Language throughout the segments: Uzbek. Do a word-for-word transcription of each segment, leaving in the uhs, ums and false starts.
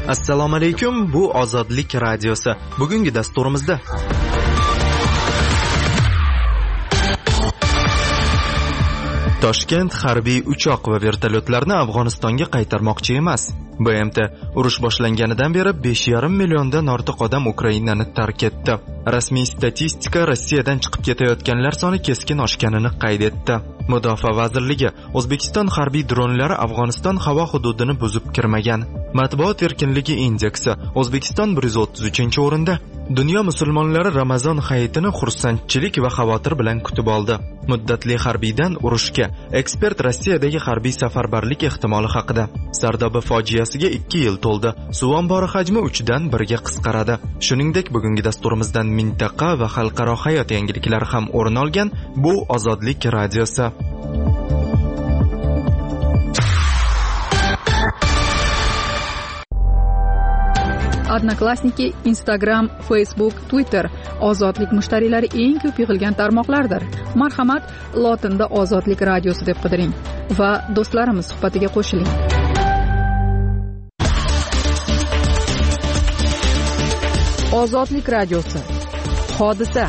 Assalomu alaykum, bu Ozodlik radiosi. Bugungi dasturimizda Toshkent harbiy uchoq va vertolyotlarni Afg'onistonga qaytarmoqchi emas. B M T urush boshlanganidan beri besh yarim milliondan ortiq odam Ukrainani tark etdi. Rasmiy statistika Rossiyadan chiqib ketayotganlar soni keskin oshganini qayd etdi. Mudofaa vazirligi O'zbekiston harbiy dronlari Afg'oniston havo hududini buzib kirmagan. Matbuot erkinligi indeksi O'zbekiston bir yuz o'ttiz uchinchi o'rinda. Dunyo musulmonlari Ramazon hayitini xursandchilik va xavotir bilan kutib oldi. Muddatli harbiydan urushga. Ekspert Rossiyadagi harbiy safarbarlik ehtimoli haqida. Sardoba fojiasiga ikki yil to'ldi. Suv ombori hajmi uchdan birga qisqaradi. Shuningdek, bugungi dasturimizdan mintaqa va xalqaro hayot yangiliklari ham o'rin olgan. Bu Ozodlik radiosi. Odnoklassniki, Instagram, Facebook, Twitter ozodlik mushtariylari eng ko'p yig'ilgan tarmoqlardir. Marhamat, lotinda Ozodlik radiosi deb qidiring va do'stlarimiz suhbatiga qo'shiling. Ozodlik radiosi. Hodisa.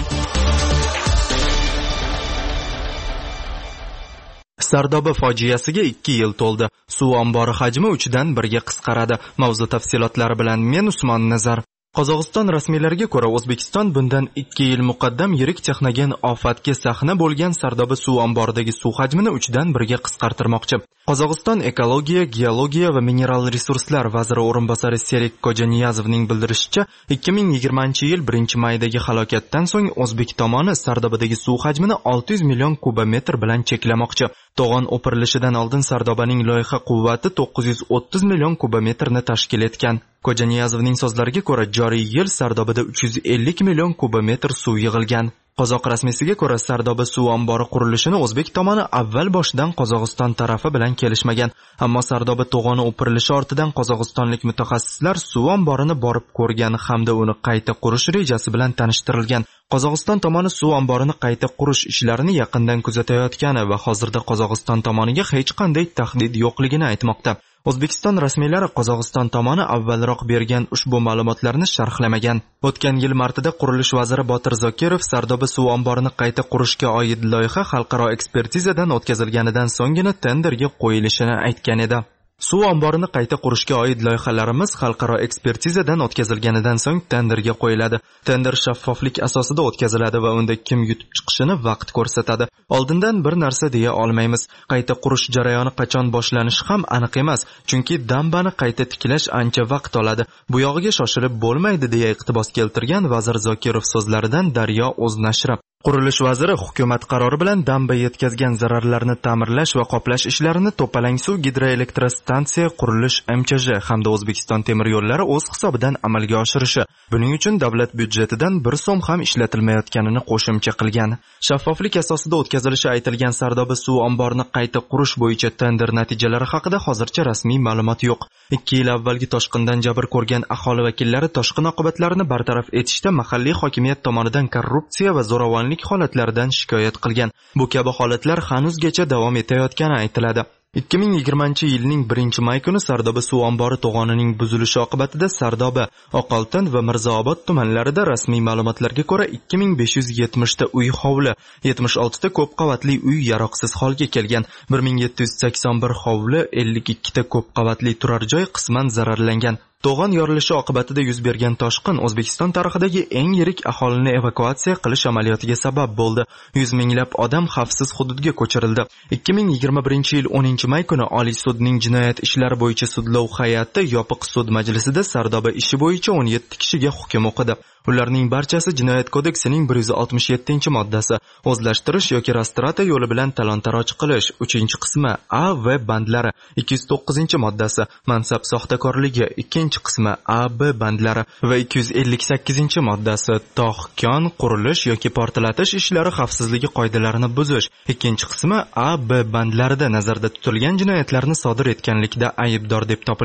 Sardoba fojiasiga ikki yil to'ldi. Suv ombori hajmi uchdan birga qisqaradi. Mavzu tafsilotlari bilan men Usmon Nazar. Qozog'iston rasmiylariga ko'ra, O'zbekiston bundan ikki yil muqaddam yirik texnogen ofatga sahna bo'lgan Sardoba suv omboridagi suv hajmini uchdan birga qisqartirmoqchi. Qozog'iston ekologiya, geologiya va mineral resurslar vaziri o'rinbosari Serik Kojaniyazovning bildirishicha, ikki ming yigirmanchi yil birinchi maydagi halokatdan so'ng O'zbek tomoni Sardobadagi suv hajmini olti yuz million kubometr bilan cheklamoqchi. To'g'on o'pirilishidan oldin Sardobaning loyiha quvvati to'qqiz yuz o'ttiz million kubometrni tashkil etgan. Kojaniyazovning so'zlariga ko'ra, joriy yil Sardobada uch yuz ellik million kubometr suv yig'ilgan. Qozoq rasmiysiga ko'ra, Sardoba suv ombori qurilishini O'zbek tomoni avval boshidan Qozog'iston tarafi bilan kelishmagan. Ammo Sardoba to'g'oni o'pirilishi ortidan qozog'istonlik mutaxassislar suv omborini borib ko'rgan hamda uni qayta qurish rejasi bilan tanishtirilgan. Qozog'iston tomoni suv omborini qayta qurish ishlarini yaqindan kuzatayotgani va hozirda Qozog'iston tomoniga hech qanday tahdid yo'qligini aytmoqda. O'zbekiston rasmiylari Qozog'iston tomoni avvalroq bergan ushbu ma'lumotlarni sharhlamagan. O'tgan yil martida qurilish vaziri Botir Zokirov Sardoba suv omborini qayta qurishga oid loyiha xalqaro ekspertizadan o'tkazilganidan so'nggina tenderga qo'yilishini aytgan edi. Suv omborini qayta qurishga oid loyihalarimiz xalqaro ekspertizadan o'tkazilganidan so'ng tenderga qo'yiladi. Tender shaffoflik asosida o'tkaziladi va unda kim yutib chiqishini vaqt ko'rsatadi. Oldindan bir narsa deya olmaymiz. Qayta qurish jarayoni qachon boshlanishi ham aniq emas, chunki dambani qayta tiklash ancha vaqt oladi. Bu yog'iga shoshilib bo'lmaydi deya iqtibos keltirgan vazir Zokirov so'zlaridan Daryo o'z nashri. Qurilish vaziri hukumat qarori bilan damba yetkazgan zararlarni ta'mirlash va qoplash ishlarini To'palang suv gidroelektrostansiya qurilish M Ch J hamda O'zbekiston temir yo'llari o'z hisobidan amalga oshirishi. Buning uchun davlat byudjetidan bir so'm ham ishlatilmayotganini qo'shimcha qilgan. Shaffoflik asosida o'tkazilishi aytilgan Sardoba suv omborini qayta qurish bo'yicha tender natijalari haqida hozircha rasmiy ma'lumot yo'q. ikki yil avvalgi toshqindan jabr ko'rgan aholi vakillari toshqin oqibatlarini bartaraf etishda mahalliy hokimiyat tomonidan korrupsiya va zo'ravonlik holatlaridan shikoyat qilgan. Bu kabi holatlar hanuzgacha davom etayotgani aytiladi. ikki ming yigirmanchi yilning birinchi may kuni Sardoba suv ombori to'g'onining buzilishi oqibatida Sardoba, Oqoltin va Mirzaobod tumanlarida rasmiy ma'lumotlarga ko'ra ikki ming besh yuz yetmish ta uy hovli, yetmish olti ta ko'p qavatli uy yaroqsiz holga kelgan, bir ming yetti yuz sakson bir hovli, ellik ikki ta ko'p qavatli turar joy qisman zararlangan. To'g'on yorilishi oqibatida yuz bergan toshqin O'zbekiston tarixidagi eng yirik aholini evakuatsiya qilish amaliyotiga sabab bo'ldi. yuz minglab odam xavfsiz hududga ko'chirildi. ikki ming yigirma birinchi yil o'ninchi may kuni Oliy sudning jinoyat ishlari bo'yicha sudlov hay'ati yopiq sud majlisida Sardoba ishi bo'yicha o'n yetti kishiga hukm o'qidi. Ularning barchasi Jinoyat kodeksining bir yuz oltmish yettinchi moddasi o'zlashtirish yoki rastrata yo'li bilan talon-taroj qilish uchinchi qismi A v bandlari, ikki yuz to'qqizinchi moddasi mansab soxtakorligi ikkinchi qismi A b bandlari va ikki yuz ellik sakkizinchi moddasi tog', kon, qurilish yoki portlatish ishlari xavfsizligi qoidalarini buzish ikkinchi qismi A b bandlarida nazarda tutilgan jinoyatlarni sodir etganlikda aybdor deb topilgan.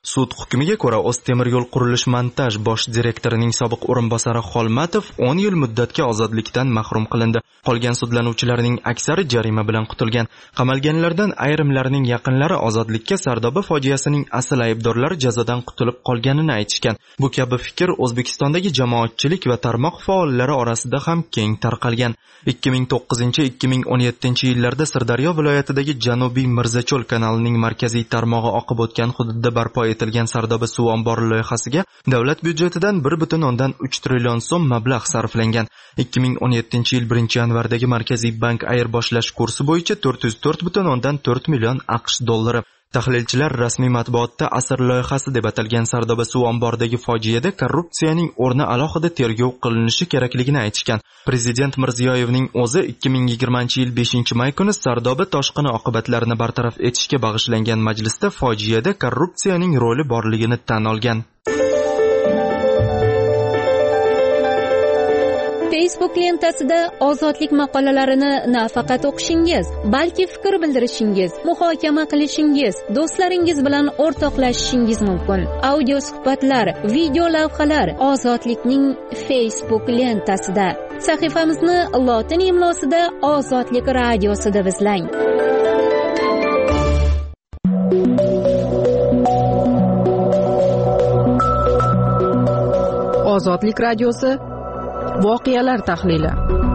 Sud hukmiga ko'ra O'ztemir yo'l qurilish montaj bosh direktorining sobiq o'rinbosari Xolmatov o'n yil muddatga ozodlikdan mahrum qilindi. Qolgan sudlanuvchilarning aksari jarima bilan qutulgan. Qamalganlardan ayrimlarining yaqinlari ozodlikka Sardoba fojiasining asl aybdorlari jazodan qutulib qolganini aytishgan. Bu kabi fikr O'zbekistondagi jamoatchilik va tarmoq faollari orasida ham keng tarqalgan. ikki ming to'qqizinchi ikki ming o'n yettinchi yillarda Sirdaryo viloyatidagi Janubiy Mirzacho'l kanalining markaziy tarmog'i oqib o'tgan hududda barpo etilgan Sardoba suv ombori loyihasiga davlat byudjetidan bir butun o'ndan uch trillion so'm mablag' sarflangan. ikki ming o'n yettinchi yil birinchi yanvardagi Markaziy bank ayirboshlash kursi bo'yicha to'rt yuz to'rt butun o'ndan to'rt million AQSh dollari. Tahlilchilar rasmiy matbuotda asr loyihasi deb atalgan Sardoba suv omboridagi fojiada korrupsiyaning o'rni alohida tergov qilinishi kerakligini aytishgan. Prezident Mirziyoyevning o'zi ikki ming yigirmanchi yil beshinchi may kuni Sardoba toshqini oqibatlarini bartaraf etishga bag'ishlangan majlisda fojiada korrupsiyaning roli borligini tan olgan. Facebook lentasida ozodlik maqolalarini nafaqat o'qishingiz, balki fikr bildirishingiz, muhokama qilishingiz, do'stlaringiz bilan o'rtoqlashishingiz mumkin. Audio suhbatlar, video lavhalar Ozodlikning Facebook lentasida. Sahifamizni lotin imlosida Ozodlik radiosi deb izlang. Ozodlik radiosi voqealar tahlili.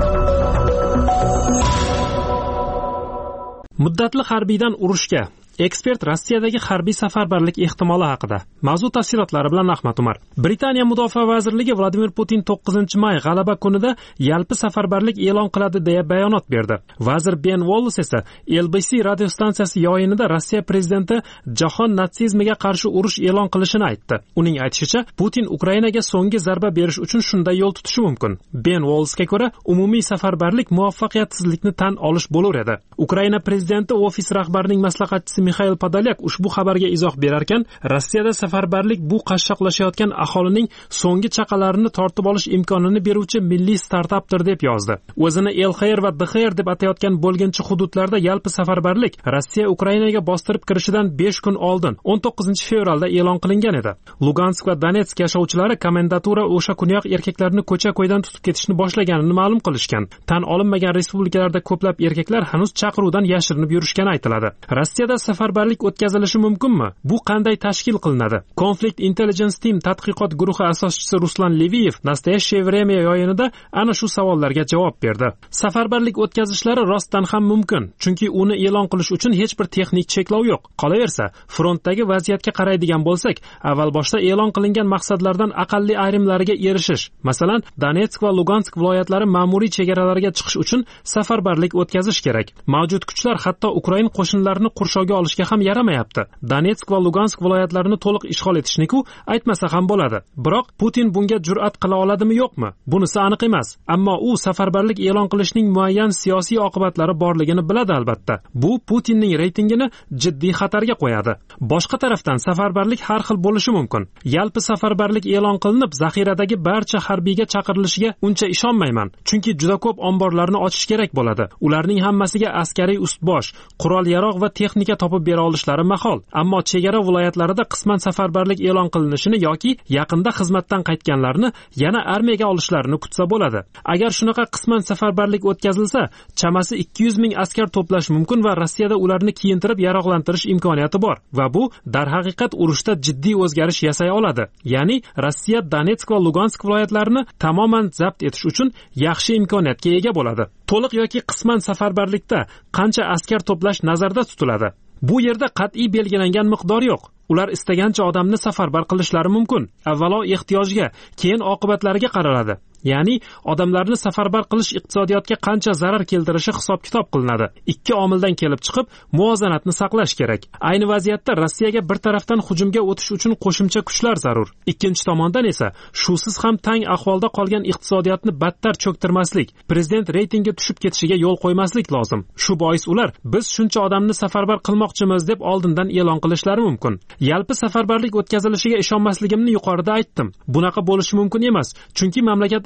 Muddatli harbiydan urushga. Ekspert Rossiyadagi harbiy safarbarlik ehtimoli haqida. Mavzu tafsilotlari bilan Ahmad Umar. Britaniya Mudofaa vazirligi Vladimir Putin to'qqizinchi may g'alaba kunida yalpi safarbarlik e'lon qiladi deya bayonot berdi. Vazir Ben Wallace esa L B C radio stansiyasi yo'yinida Rossiya prezidenti jahon natsizmiga qarshi urush e'lon qilishini aytdi. Uning aytishicha, Putin Ukrainaga so'nggi zarba berish uchun shunday yo'l tutishi mumkin. Ben Wallace'ga ko'ra, umumiy safarbarlik muvaffaqiyatsizlikni tan olish bo'lar edi. Ukraina prezidenti ofis rahbarining maslahatchisi Mikhail Podolyak ushbu xabarga izoh berarkan, Rossiyada safarbarlik bu qashshoqlashayotgan aholining so'nggi chaqalarini tortib olish imkonini beruvchi milliy startapdir deb yozdi. O'zini Elxayr va Dxayr deb atayotgan bo'lginchi hududlarda yalpi safarbarlik Rossiya Ukrainaga bostirib kirishidan besh kun oldin, o'n to'qqizinchi fevralda e'lon qilingan edi. Lugansk va Donetsk yashovchilari komendatura o'sha kuniyoq erkaklarni ko'cha-ko'ydan tutib ketishni boshlaganini ma'lum qilishgan. Tan olinmagan respublikalarda ko'plab erkaklar hanuz chaqiruvdan yashirinib yurishgani aytiladi. Rossiyada safarbarlik o'tkazilishi mumkinmi? Bu qanday tashkil qilinadi? Conflict Intelligence Team tadqiqot guruhi asoschisi Ruslan Leviyev Nastoящее время yo'yinida ana shu savollarga javob berdi. Safarbarlik o'tkazishlari rostdan ham mumkin, chunki uni e'lon qilish uchun hech bir texnik cheklov yo'q. Qolaversa, frontdagi vaziyatga qaraydigan bo'lsak, avval boshda e'lon qilingan maqsadlardan aqalli ayrimlariga erishish, masalan, Donetsk va Lugansk viloyatlari ma'muriy chegaralariga chiqish uchun safarbarlik o'tkazish kerak. Mavjud kuchlar hatto Ukraina qo'shinlarini qurshovga olishga ham yaramayapti. Donetsk va Lugansk viloyatlarini to'liq ishg'ol etishni-ku aytmasa ham bo'ladi. Biroq Putin bunga jur'at qila oladimi, yo'qmi? Bunisi aniq emas. Ammo u safarbarlik e'lon qilishning muayyan siyosiy oqibatlari borligini biladi albatta. Bu Putinning reytingini jiddiy xatarga qo'yadi. Boshqa tarafdan safarbarlik har xil bo'lishi mumkin. Yalpi safarbarlik e'lon qilinib, zaxiradagi barcha harbiyga chaqirilishiga uncha ishonmayman, chunki juda ko'p omborlarni ochish kerak bo'ladi. Ularning hammasiga askariy ustbosh, qurol-yarog' va texnika topib bera olishlari mahol. Ammo chegara viloyatlarida qisman safarbarlik e'lon qilinishini yoki yaqinda xizmatdan qaytganlarni yana armiyaga olishlarini kutsa bo'ladi. Agar shunaqa qisman safarbarlik o'tkazilsa, chamasi ikki yuz ming askar to'plash mumkin va Rossiyada ularni kiyintirib yaroqlantirish imkoniyati bor va bu darhaqiqat urushda jiddiy o'zgarish yasay oladi. Ya'ni Rossiya Donetsk va Lugansk viloyatlarini tamoman zabt etish uchun yaxshi imkoniyatga ega bo'ladi. To'liq yoki qisman safarbarlikda qancha askar to'plash nazarda tutiladi? Bu yerda qat'iy belgilangan miqdor yo'q. Ular istagancha odamni safarbar qilishlari mumkin. Avvalo ehtiyojga, keyin oqibatlariga qaraladi. Ya'ni odamlarni safarbar qilish iqtisodiyotga qancha zarar keltirishi hisob-kitob qilinadi. Ikki omildan kelib chiqib muvozanatni saqlash kerak. Ayni vaziyatda Rossiyaga bir tarafdan hujumga o'tish uchun qo'shimcha kuchlar zarur. Ikkinchi tomondan esa shusiz ham tang ahvolda qolgan iqtisodiyotni battar cho'ktirmaslik, prezident reytingi tushib ketishiga yo'l qo'ymaslik lozim. Shu bois ular biz shuncha odamni safarbar qilmoqchimiz deb oldindan e'lon qilishlari mumkin. Yalpi safarbarlik o'tkazilishiga ishonmasligimni yuqorida aytdim. Bunaqa bo'lishi mumkin emas, chunki mamlakat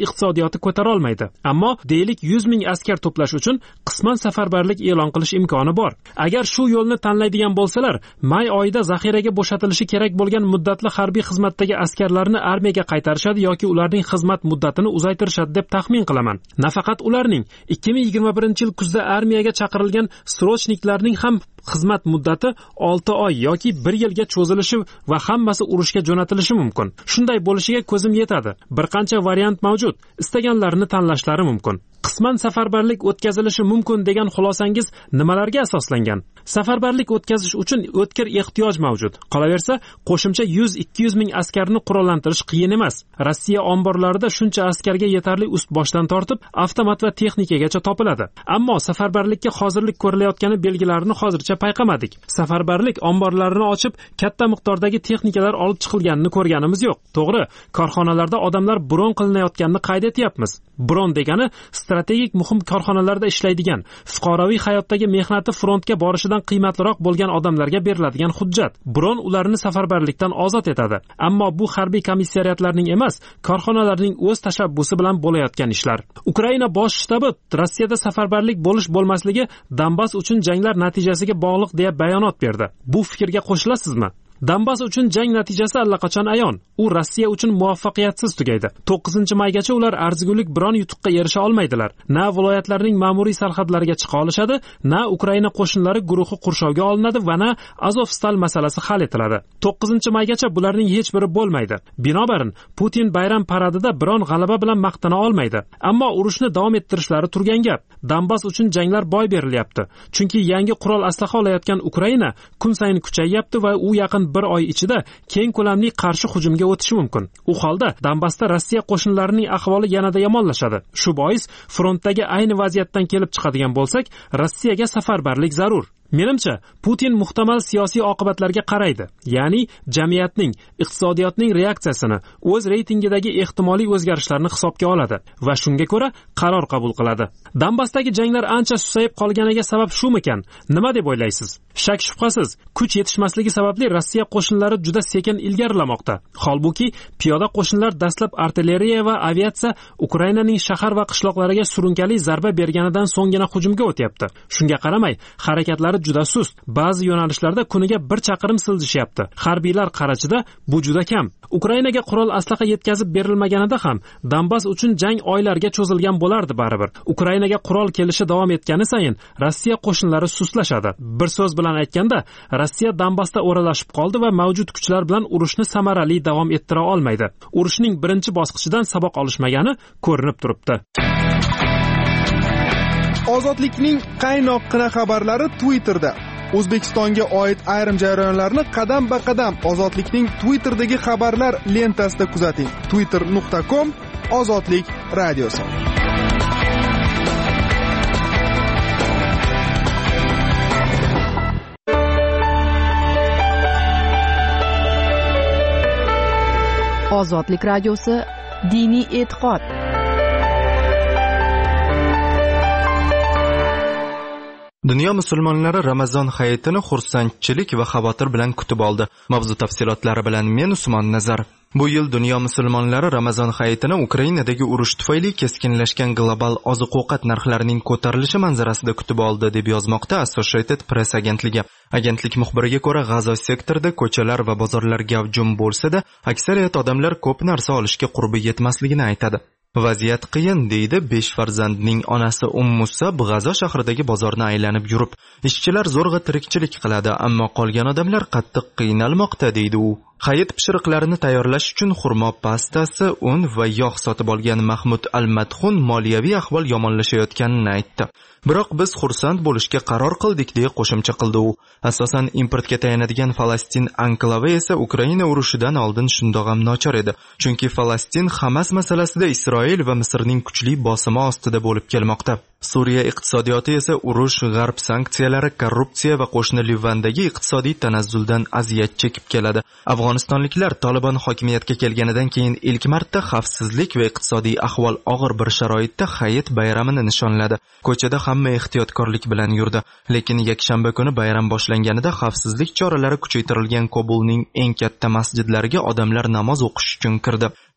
iqtisodiyoti ko'tara olmaydi. Ammo deylik yuz ming askar to'plash uchun qisman safarbarlik e'lon qilish imkoni bor. Agar shu yo'lni tanlaydigan bo'lsalar, may oyida zaxiraga bo'shatilishi kerak bo'lgan muddatli harbiy xizmatdagi askarlarni armiyaga qaytarishadi yoki ularning xizmat muddatini uzaytirishadi deb taxmin qilaman. Nafaqat ularning ikki ming yigirma birinchi yil kuzda armiyaga chaqirilgan srochniklarning ham xizmat muddati olti oy yoki bir yilga cho'zilishi va hammasi urushga jo'natilishi mumkin. Shunday bo'lishiga ko'zim yetadi. Bir qancha variant mavjud. Istaganlarini tanlashlari mumkin. Qisman safarbarlik o'tkazilishi mumkin degan xulosangiz nimalarga asoslangan? Safarbarlik o'tkazish uchun o'tkir ehtiyoj mavjud. Qolaversa, qo'shimcha yuz ikki yuz ming askarni qurollantirish qiyin emas. Rossiya omborlarida shuncha askarga yetarli ust-boshdan tortib, avtomat va texnikagacha topiladi. Ammo safarbarlikka hozirlik ko'rilayotgani belgilarini hozircha payqamadik. Safarbarlik omborlarini ochib, katta miqdordagi texnikalar olib chiqilganini ko'rganimiz yo'q. To'g'ri, korxonalarda odamlar bron qilinayotganini qayd etyapmiz. Bron degani strategik muhim korxonalarda ishlaydigan, fuqaroviy hayotdagi mehnati frontga borishidan qiymatliroq bo'lgan odamlarga beriladigan hujjat. Bron ularni safarbarlikdan ozod etadi. Ammo bu harbiy komissariyatlarning emas, korxonalarning o'z tashabbusi bilan bo'layotgan ishlar. Ukraina bosh shtabi Rossiyada safarbarlik bo'lish bo'lmasligi Donbass uchun janglar natijasiga bog'liq deya bayonot berdi. Bu fikrga qo'shilasizmi? Donbass uchun jang natijasi allaqachon ayon. U Rossiya uchun muvaffaqiyatsiz tugaydi. to'qqizinchi maygacha ular arzigulik biron yutuqqa erisha olmaydilar. Na viloyatlarning ma'muriy sarhadlariga chiqa olishadi, na Ukraina qo'shinlari guruhi qurshovga olinadi va na Azovstal masalasi hal etiladi. to'qqizinchi maygacha bularning hech biri bo'lmaydi. Binobarin, Putin bayram paradida biron g'alaba bilan maqtana olmaydi. Ammo urushni davom ettirishlari turgan gap. Donbass uchun janglar boy berilyapti. Chunki yangi qurol aslaha olayotgan Ukraina kun sayin kuchayyapti va u yaqin bir oy ichida keng ko'lamli qarshi hujumga o'tishi mumkin. U holda Donbassda Rossiya qo'shinlarining ahvoli yanada yomonlashadi. Shu bois frontdagi ayni vaziyatdan kelib chiqadigan bo'lsak, Rossiyaga safarbarlik zarur. Menimcha, Putin muhtamal siyosiy oqibatlarga qaraydi. Ya'ni jamiyatning, iqtisodiyotning reaksiyasini, o'z reytingidagi ehtimoliy o'zgarishlarni hisobga oladi va shunga ko'ra qaror qabul qiladi. Donbassdagi janglar ancha susayib qolganiga sabab shumikan? Nima deb o'ylaysiz? Shak shubhasiz, kuch yetishmasligi sababli Rossiya qo'shinlari juda sekin ilgarilamoqda. Holbuki, piyoda qo'shinlar dastlab artilleriya va aviatsiya Ukrainaning shahar va qishloqlariga surunkali zarba berganidan so'nggina hujumga o'tyapti. Shunga qaramay, harakatlari juda sust. Ba'zi yo'nalishlarda kuniga bir chaqirim siljishyapti. Harbiylar qarachida bu juda kam. Ukrainaga qurol aslaha yetkazib berilmaganida ham Donbass uchun jang oylarga cho'zilgan bo'lardi baribir. Ukrainaga qurol kelishi davom etgani sayin Rossiya qo'shinlari sustlashadi. Bir so'z bilan aytganda, Rossiya Donbassda o'ralashib qoldi va mavjud kuchlar bilan urushni samarali davom ettira olmaydi. Urushning birinchi bosqichidan saboq olishmagani ko'rinib turibdi. Ozodlikning qaynoqqina xabarlari Twitterda. O'zbekistonga oid ayrim jarayonlarni qadam-ba-qadam Ozodlikning Twitter'dagi xabarlar lentasida kuzating. twitter nuqta com Ozodlik radiosi. Ozodlik radiosi diniy e'tiqod. Dunyo musulmonlari Ramazon hayitini xursandchilik va xavotir bilan kutib oldi. Mavzu tafsilotlari bilan men Usmon Nazar. Bu yil dunyo musulmonlari Ramazon hayitini Ukrainadagi urush tufayli keskinlashgan global oziq-ovqat narxlarining ko'tarilishi manzarasida kutib oldi, deb yozmoqda Associated Press agentligi. Agentlik muxbiriga ko'ra, G'azo sektorida ko'chalar va bozorlar gavjum bo'lsa-da, aksariyat odamlar ko'p narsa olishga qurbi yetmasligini aytadi. Vaziyat qiyin, deydi besh farzandning onasi Ummusa G'azo shahridagi bozorni aylanib yurib. Ishchilar zo'rg'a tirikchilik qiladi, ammo qolgan odamlar qattiq qiynalmoqda, deydi u. Hayit pishiriqlarini tayyorlash uchun xurmo pastasi, un va yog' sotib olgan Mahmud Al-Madxun moliyaviy ahvol yomonlashayotganini aytdi. Biroq biz xursand bo'lishga qaror qildik, deya qo'shimcha qildi u. Asosan importga tayanadigan Falastin anklavi esa Ukraina urushidan oldin shundoq ham nochor edi. Chunki Falastin Hamas masalasida Isroil va Misrning kuchli bosimi ostida bo'lib kelmoqda. Suriya iqtisodiyoti esa urush, g'arb sanksiyalari, korrupsiya va qo'shni Livandagi iqtisodiy tanazzuldan aziyat chekib keladi. Afg'onistonliklar Taliban hokimiyatga kelganidan keyin ilk marta xavfsizlik va iqtisodiy ahvol og'ir bir sharoitda hayit bayramini nishonladi. Ko'chada hamma ehtiyotkorlik bilan yurdi, lekin yakshanba kuni bayram boshlanganida xavfsizlik choralari kuchaytirilgan Kobulning eng katta masjidlariga odamlar namoz o'qish uchun kirdi.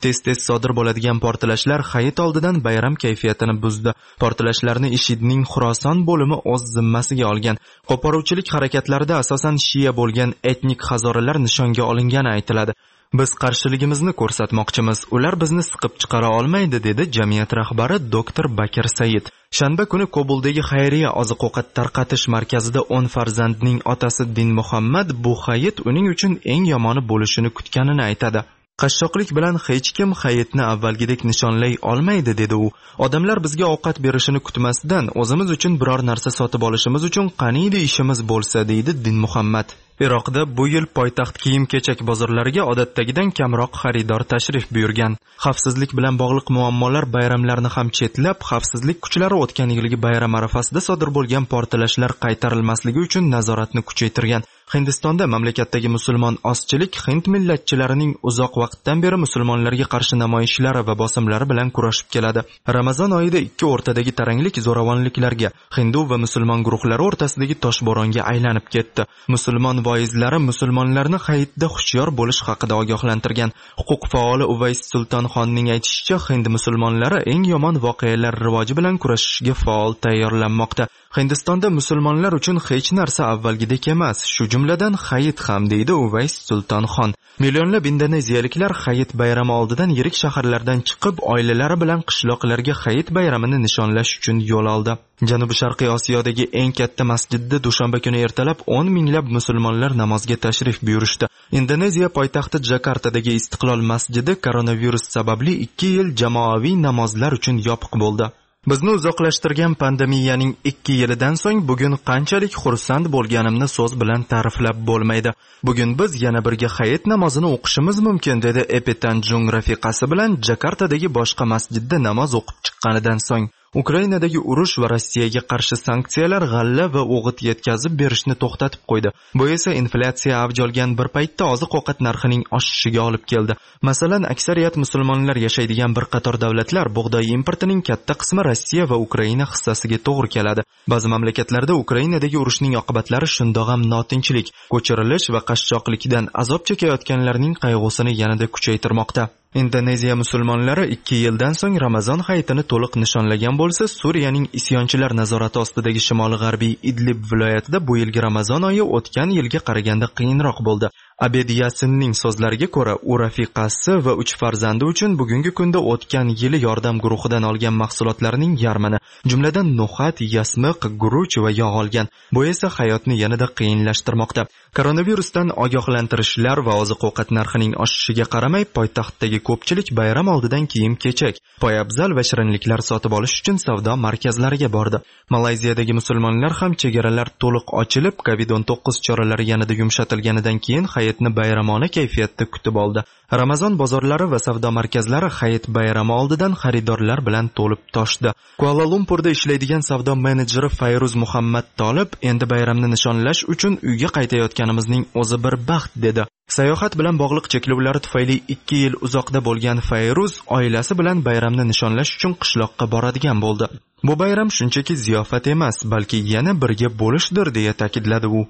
tez-tez sodir bo'ladigan portlashlar hayit oldidan bayram kayfiyatini buzdi. Portlashlarni IShIDning Xuroson bo'limi o'z zimmasiga olgan. Qo'poruvchilik harakatlarida asosan shiya bo'lgan etnik hazoralar nishonga olingani aytiladi. Biz qarshiligimizni ko'rsatmoqchimiz. Ular bizni siqib chiqara olmaydi, dedi jamiyat rahbari doktor Bakir Said. Shanba kuni Kobuldagi xayriya oziq-ovqat tarqatish markazida o'n farzandning otasi Din Muhammad bu hayit uning uchun eng yomoni bo'lishini kutganini aytadi. Qashshoqlik bilan hech kim hayitni avvalgidek nishonlay olmaydi, dedi u. Odamlar bizga ovqat berishini kutmasdan o'zimiz uchun biror narsa sotib olishimiz uchun qaniydi ishimiz bo'lsa, deydi Din Muhammad. Iroqda bu yil poytaxt kiyim-kechak bozorlariga odatdagidan kamroq xaridor tashrif buyurgan. Xavfsizlik bilan bog'liq muammolar bayramlarni ham chetlab, xavfsizlik kuchlari o'tgan yilgi bayram arafasida sodir bo'lgan portlashlar qaytarilmasligi uchun nazoratni kuchaytirgan. Hindistonda mamlakatdagi musulmon ozchilik hind millatchilarining uzoq vaqtdan beri musulmonlarga qarshi namoyishlari va bosimlari bilan kurashib keladi. Ramazon oyida ikki o'rtadagi taranglik zo'ravonliklarga, hindu va musulmon guruhlari o'rtasidagi toshbo'ronga aylanib ketdi. Musulmon voizlari musulmonlarni hayitda hushyor bo'lish haqida ogohlantirgan. Huquq faoli Uvays Sultonxonning aytishicha, hind musulmonlari eng yomon voqealar rivoji bilan kurashishga faol tayyorlanmoqda. Hindistonda musulmonlar uchun hech narsa avvalgidek emas, shu jumladan hayit ham, deydi Uvays Sultonxon. Millionlab indoneziyaliklar hayit bayrami oldidan yirik shaharlardan chiqib, oilalari bilan qishloqlarga hayit bayramini nishonlash uchun yo'l oldi. Janubi-sharqiy Osiyodagi eng katta masjidda dushanba kuni ertalab o'n minglab musulmonlar namozga tashrif buyurishdi. Indoneziya poytaxti Jakartadagi Istiqlol masjidi koronavirus sababli ikki yil jamoaviy namozlar uchun yopiq bo'ldi. Bizni uzoqlashtirgan pandemiyaning ikki yilidan so'ng bugun qanchalik xursand bo'lganimni so'z bilan ta'riflab bo'lmaydi. Bugun biz yana birga hayit namozini o'qishimiz mumkin, dedi Epitanjung rafiqasi bilan Jakartadagi boshqa masjidda namoz o'qib chiqqanidan so'ng. Ukrainadagi urush va Rossiyaga qarshi sanksiyalar g'alla va o'g'it yetkazib berishni to'xtatib qo'ydi. Bu esa inflyatsiya avj olgan bir paytda oziq-ovqat narxining oshishiga olib keldi. Masalan, aksariyat musulmonlar yashaydigan bir qator davlatlar bug'doy importining katta qismi Rossiya va Ukraina hissasiga to'g'ri keladi. Ba'zi mamlakatlarda Ukrainadagi urushning oqibatlari shundoq ham notinchlik, ko'chirilish va qashshoqlikdan azob chekayotganlarning qayg'usini yanada kuchaytirmoqda. Indoneziya musulmonlari ikki yildan so'ng Ramazon hayitini to'liq nishonlagan bo'lsa, Suriyaning isyonchilar nazorati ostidagi shimoli-g'arbiy Idlib viloyatida bu yilgi Ramazon oyi o'tgan yilga qaraganda qiyinroq bo'ldi. Abed Yasinning so'zlariga ko'ra, u rafiqasi va uch farzandi uchun bugungi kunda o'tgan yili yordam guruhidan olgan mahsulotlarning yarmini, jumladan no'xat, yasmiq, guruch va yog' olgan. Bu esa hayotni yanada qiyinlashtirmoqda. Koronavirusdan ogohlantirishlar va oziq-ovqat narxining oshishiga qaramay, poytaxtdagi ko'pchilik bayram oldidan kiyim-kechak, poyabzal va shirinliklar sotib olish uchun savdo markazlariga bordi. Malayziyadagi musulmonlar ham chegaralar to'liq ochilib, kovid o'n to'qqiz choralari yanada yumshatilganidan keyin hayitni bayramona kayfiyatda kutib oldi. Ramazon bozorlari va savdo markazlari hayit bayrami oldidan xaridorlar bilan to'lib toshdi. Kuala Lumpurda ishlaydigan savdo menejeri Fayruz Muhammad Tolib endi bayramni nishonlash uchun uyga qaytayotganimizning o'zi bir baxt, dedi. Sayohat bilan bog'liq cheklovlar tufayli ikki yil uzoqda bo'lgan Fayruz oilasi bilan bayramni nishonlash uchun qishloqqa boradigan bo'ldi. Bu bayram shunchaki ziyofat emas, balki yana birga bo'lishdir, deya ta'kidladi u.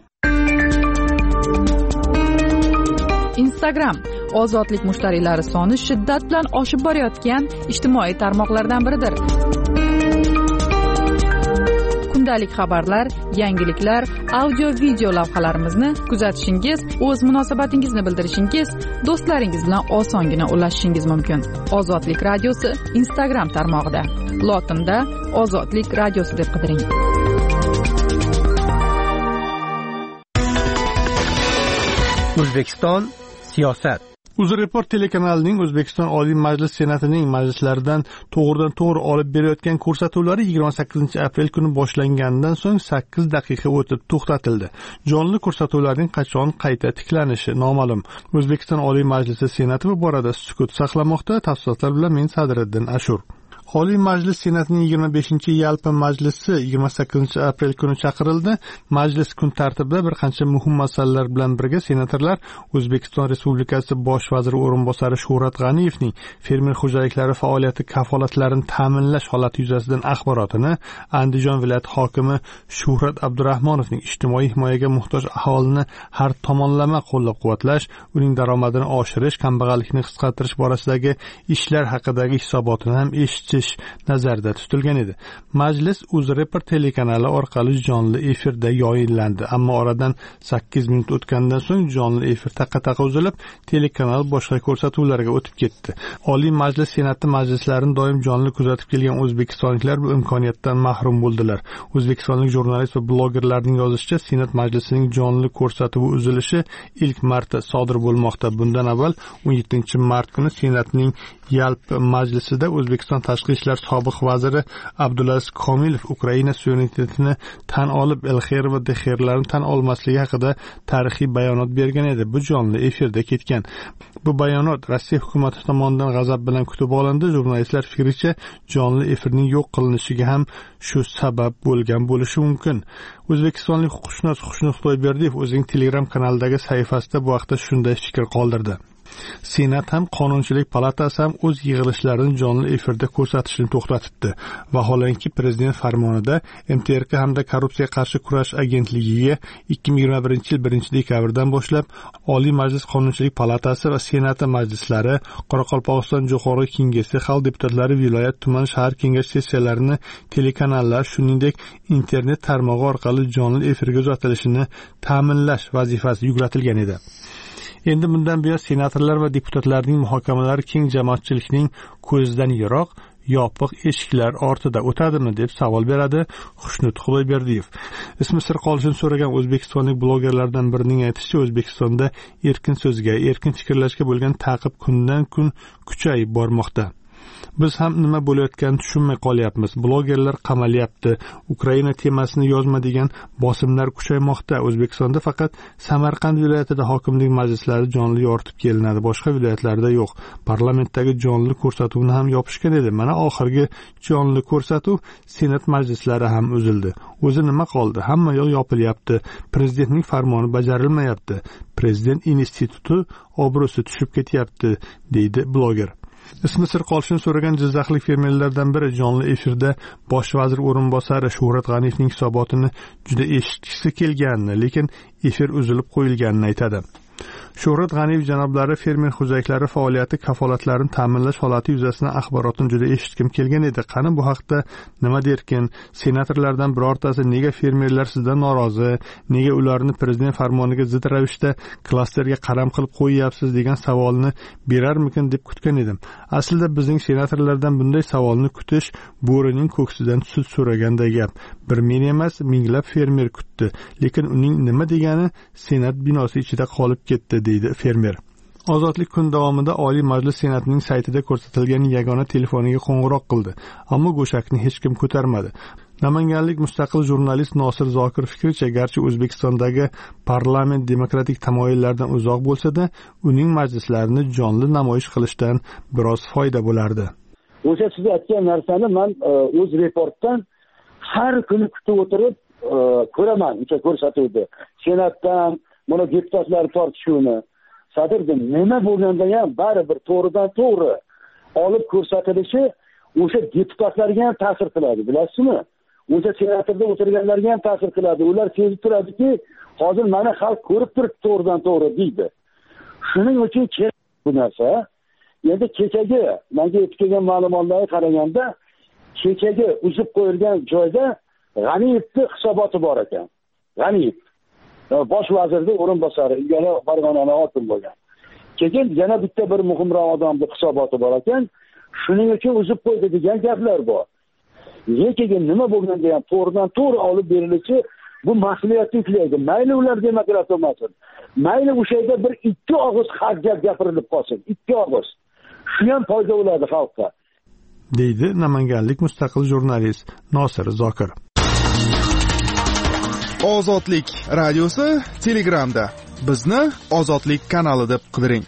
Instagram ozodlik mushtariylari soni shiddat bilan oshib borayotgan ijtimoiy tarmoqlardan biridir. Kundalik xabarlar, yangiliklar, audio-video lavhalarimizni kuzatishingiz, o'z munosabatingizni bildirishingiz, do'stlaringiz bilan osongina ulashishingiz mumkin. Ozodlik radiosi Instagram tarmog'ida. Lotinda Ozodlik radiosi deb qidiring. O'zbekiston siyosat. UzReport telekanalining O'zbekiston Oliy Majlis Senatining majlislaridan to'g'ridan-to'g'ri olib berayotgan ko'rsatuvlari yigirma sakkizinchi aprel kuni boshlanganidan so'ng sakkiz daqiqa o'tib to'xtatildi. Jonli ko'rsatuvlarning qachon qayta tiklanishi noma'lum. O'zbekiston Oliy Majlisi Senati bu borada sukut saqlamoqda. Tafsilotlar bilan men Sadriddin Ashur. Oliy Majlis Senatining yigirma beshinchi yalpi majlisi yigirma sakkizinchi aprel kuni chaqirildi. Majlis kun tartibida bir qancha muhim masalalar bilan birga senatorlar O'zbekiston Respublikasi Bosh vaziri o'rinbosari Shuhrat G'aniyevning fermer xo'jaliklari faoliyati kafolatlarini ta'minlash holati yuzasidan axborotini, Andijon viloyati hokimi Shuhrat Abdurahmonovning ijtimoiy himoyaga muhtoj aholini har tomonlama qo'llab-quvvatlash, uning daromadini oshirish, kambag'allikni qisqartirish borasidagi ishlar haqidagi hisobotini ham eshitish nazarda tutilgan edi. Majlis UzReport telekanali orqali jonli efirda yoyinlandi, ammo oradan sakkiz minut o'tgandan so'ng jonli efir taqa-taqa uzilib, telekanal boshqa ko'rsatuvlarga o'tib ketdi. Oliy Majlis Senati majlislarini doim jonli kuzatib kelgan o'zbekistonliklar bu imkoniyatdan mahrum bo'ldilar. O'zbekistonlik jurnalist va blogerlarning yozishicha, Senat majlisining jonli ko'rsatuvi uzilishi ilk marta sodir bo'lmoqda. Bundan avval o'n yettinchi mart kuni Senatning yalpi majlisida O'zbekiston tashqi ishlar sobiq vaziri Abdulaziz Komilov Ukraina suverenitetini tan olib, Elxer va Dexerlarni tan olmasligi haqida tarixiy bayonot bergan edi. Bu jonli efirda ketgan. Bu bayonot Rossiya hukumati tomonidan g'azab bilan kutib olindi. Jurnalistlar fikricha, jonli efirning yo'q qilinishiga ham shu sabab bo'lgan bo'lishi mumkin. O'zbekistonlik huquqshunos Xushnud Xudoyberdiyev o'zining Telegram kanalidagi sahifasida bu haqda shunday fikr qoldirdi. Senat ham Qonunchilik palatasi ham o'z yig'ilishlarini jonli efirda ko'rsatishni to'xtatibdi. Vaholanki prezident farmonida M T R K hamda Korrupsiyaga qarshi kurash agentligiga ikki ming yigirma birinchi yil birinchi dekabrdan boshlab Oliy Majlis Qonunchilik palatasi va Senati majlislari, Qoraqalpog'iston Jo'qorg'i Kengashi, xalq deputatlari, viloyat, tuman, shahar kengash sessiyalarini telekanallar, shuningdek internet tarmog'i orqali jonli efirga uzatilishini ta'minlash vazifasi yuklatilgan edi. Endi bundan buyon senatorlar va deputatlarning muhokamalari keng jamoatchilikning ko'zidan yiroq, yopiq eshiklar ortida o'tadimi deb savol beradi Xushnud Xudoyberdiyev. Ismi sir qolishini so'ragan o'zbekistonlik blogerlardan birining aytishicha, O'zbekistonda erkin so'zga, erkin fikrlashga bo'lgan ta'qib kundan kun kuchayib bormoqda. Biz ham nima bo'layotganini tushunmay qolyapmiz. Blogerlar qamalyapti. Ukraina temasini yozma degan bosimlar kuchaymoqda. O'zbekistonda faqat Samarqand viloyatida hokimlik majlislari jonli yoritib kelinadi, boshqa viloyatlarda yo'q. Parlamentdagi jonli ko'rsatuvni ham yopishgan edi. Mana oxirgi jonli ko'rsatuv Senat majlislari ham uzildi. O'zi nima qoldi? Hamma yo'q yopilyapti. Prezidentning farmoni bajarilmayapti. Prezident instituti obro'si tushib ketyapti, deydi bloger. Ismi sir qolishini so'ragan jizzaxlik fermerlardan biri jonli efirda bosh vazir o'rinbosari Shuhrat G'aniyevning hisobotini juda eshitgisi kelganini, lekin efir uzilib qo'yilganini aytadi. Shuhrat G'aniyev janoblari fermer xo'jaliklari faoliyati kafolatlarini ta'minlash holati yuzasidan axborotni juda eshitkim kelgan edi. Qani bu haqda nima derkin? Senatorlardan birortasi nega fermerlar sizdan norozi, nega ularni prezident farmoniga zid ravishda klasterga qaram qilib qo'yyapsiz degan savolni berarmikin deb kutgan edim. Aslida bizning senatorlardan bunday savolni kutish bo'rining ko'ksidan sut so'raganday gap. Bir men emas, minglab fermer kutdi, lekin uning nima degani Senat binosi ichida qolib ketdi, deydi fermer. Ozodlik kun davomida Oliy Majlis Senatining saytida ko'rsatilgan yagona telefoniga qo'ng'iroq qildi, ammo go'shakni hech kim ko'tarmadi. Namanganlik mustaqil jurnalist Nosir Zokir fikricha, garchi O'zbekistondagi parlament demokratik tamoyillardan uzoq bo'lsa-da, uning majlislarini jonli namoyish qilishdan biroz foyda bo'lardi. O'sha siz aytgan narsani men UzReportdan har kuni kutib o'tirib ko'raman, o'sha ko'rsatuvdi. Senatdan buni deputatlar tortishuvini sadirdim. Nima bo'lganda ham baribir to'g'ridan to'g'ri olib ko'rsatilishi o'sha deputatlarga ham ta'sir qiladi, bilasizmi? O'sha senatorda o'tirganlarga ham ta'sir qiladi. Ular sezib turadiki, hozir mana xalq ko'rib turibdi to'g'ridan to'g'ri deydi. Shuning uchun kerak bu narsa. Endi kechagi menga yetib kelgan ma'lumotlarga qaraganda, kechagi uzib qo'yilgan joyda G'aniyevning hisoboti bor ekan. G'aniyev bosh vazirning o'rinbosari, yana Farg'onani hokim bo'lgan. Keyin yana bitta bir muhimroq odamning hisoboti bor ekan. Shuning uchun uzib qo'ydi degan gaplar bor. Lekin nima bo'lganda ham to'g'ridan to'g'ri olib berilishi bu mas'uliyatni yuklaydi. Mayli ular demokrat bo'lmasin. Mayli o'sha yerda bir ikki og'iz haq gap gapirilib qolsin. Ikki og'iz. Shu ham foyda bo'ladi xalqqa, deydi namanganlik mustaqil jurnalist Nosir Zokir. Ozodlik radiosi Telegramda. Bizni Ozodlik kanali deb qidiring.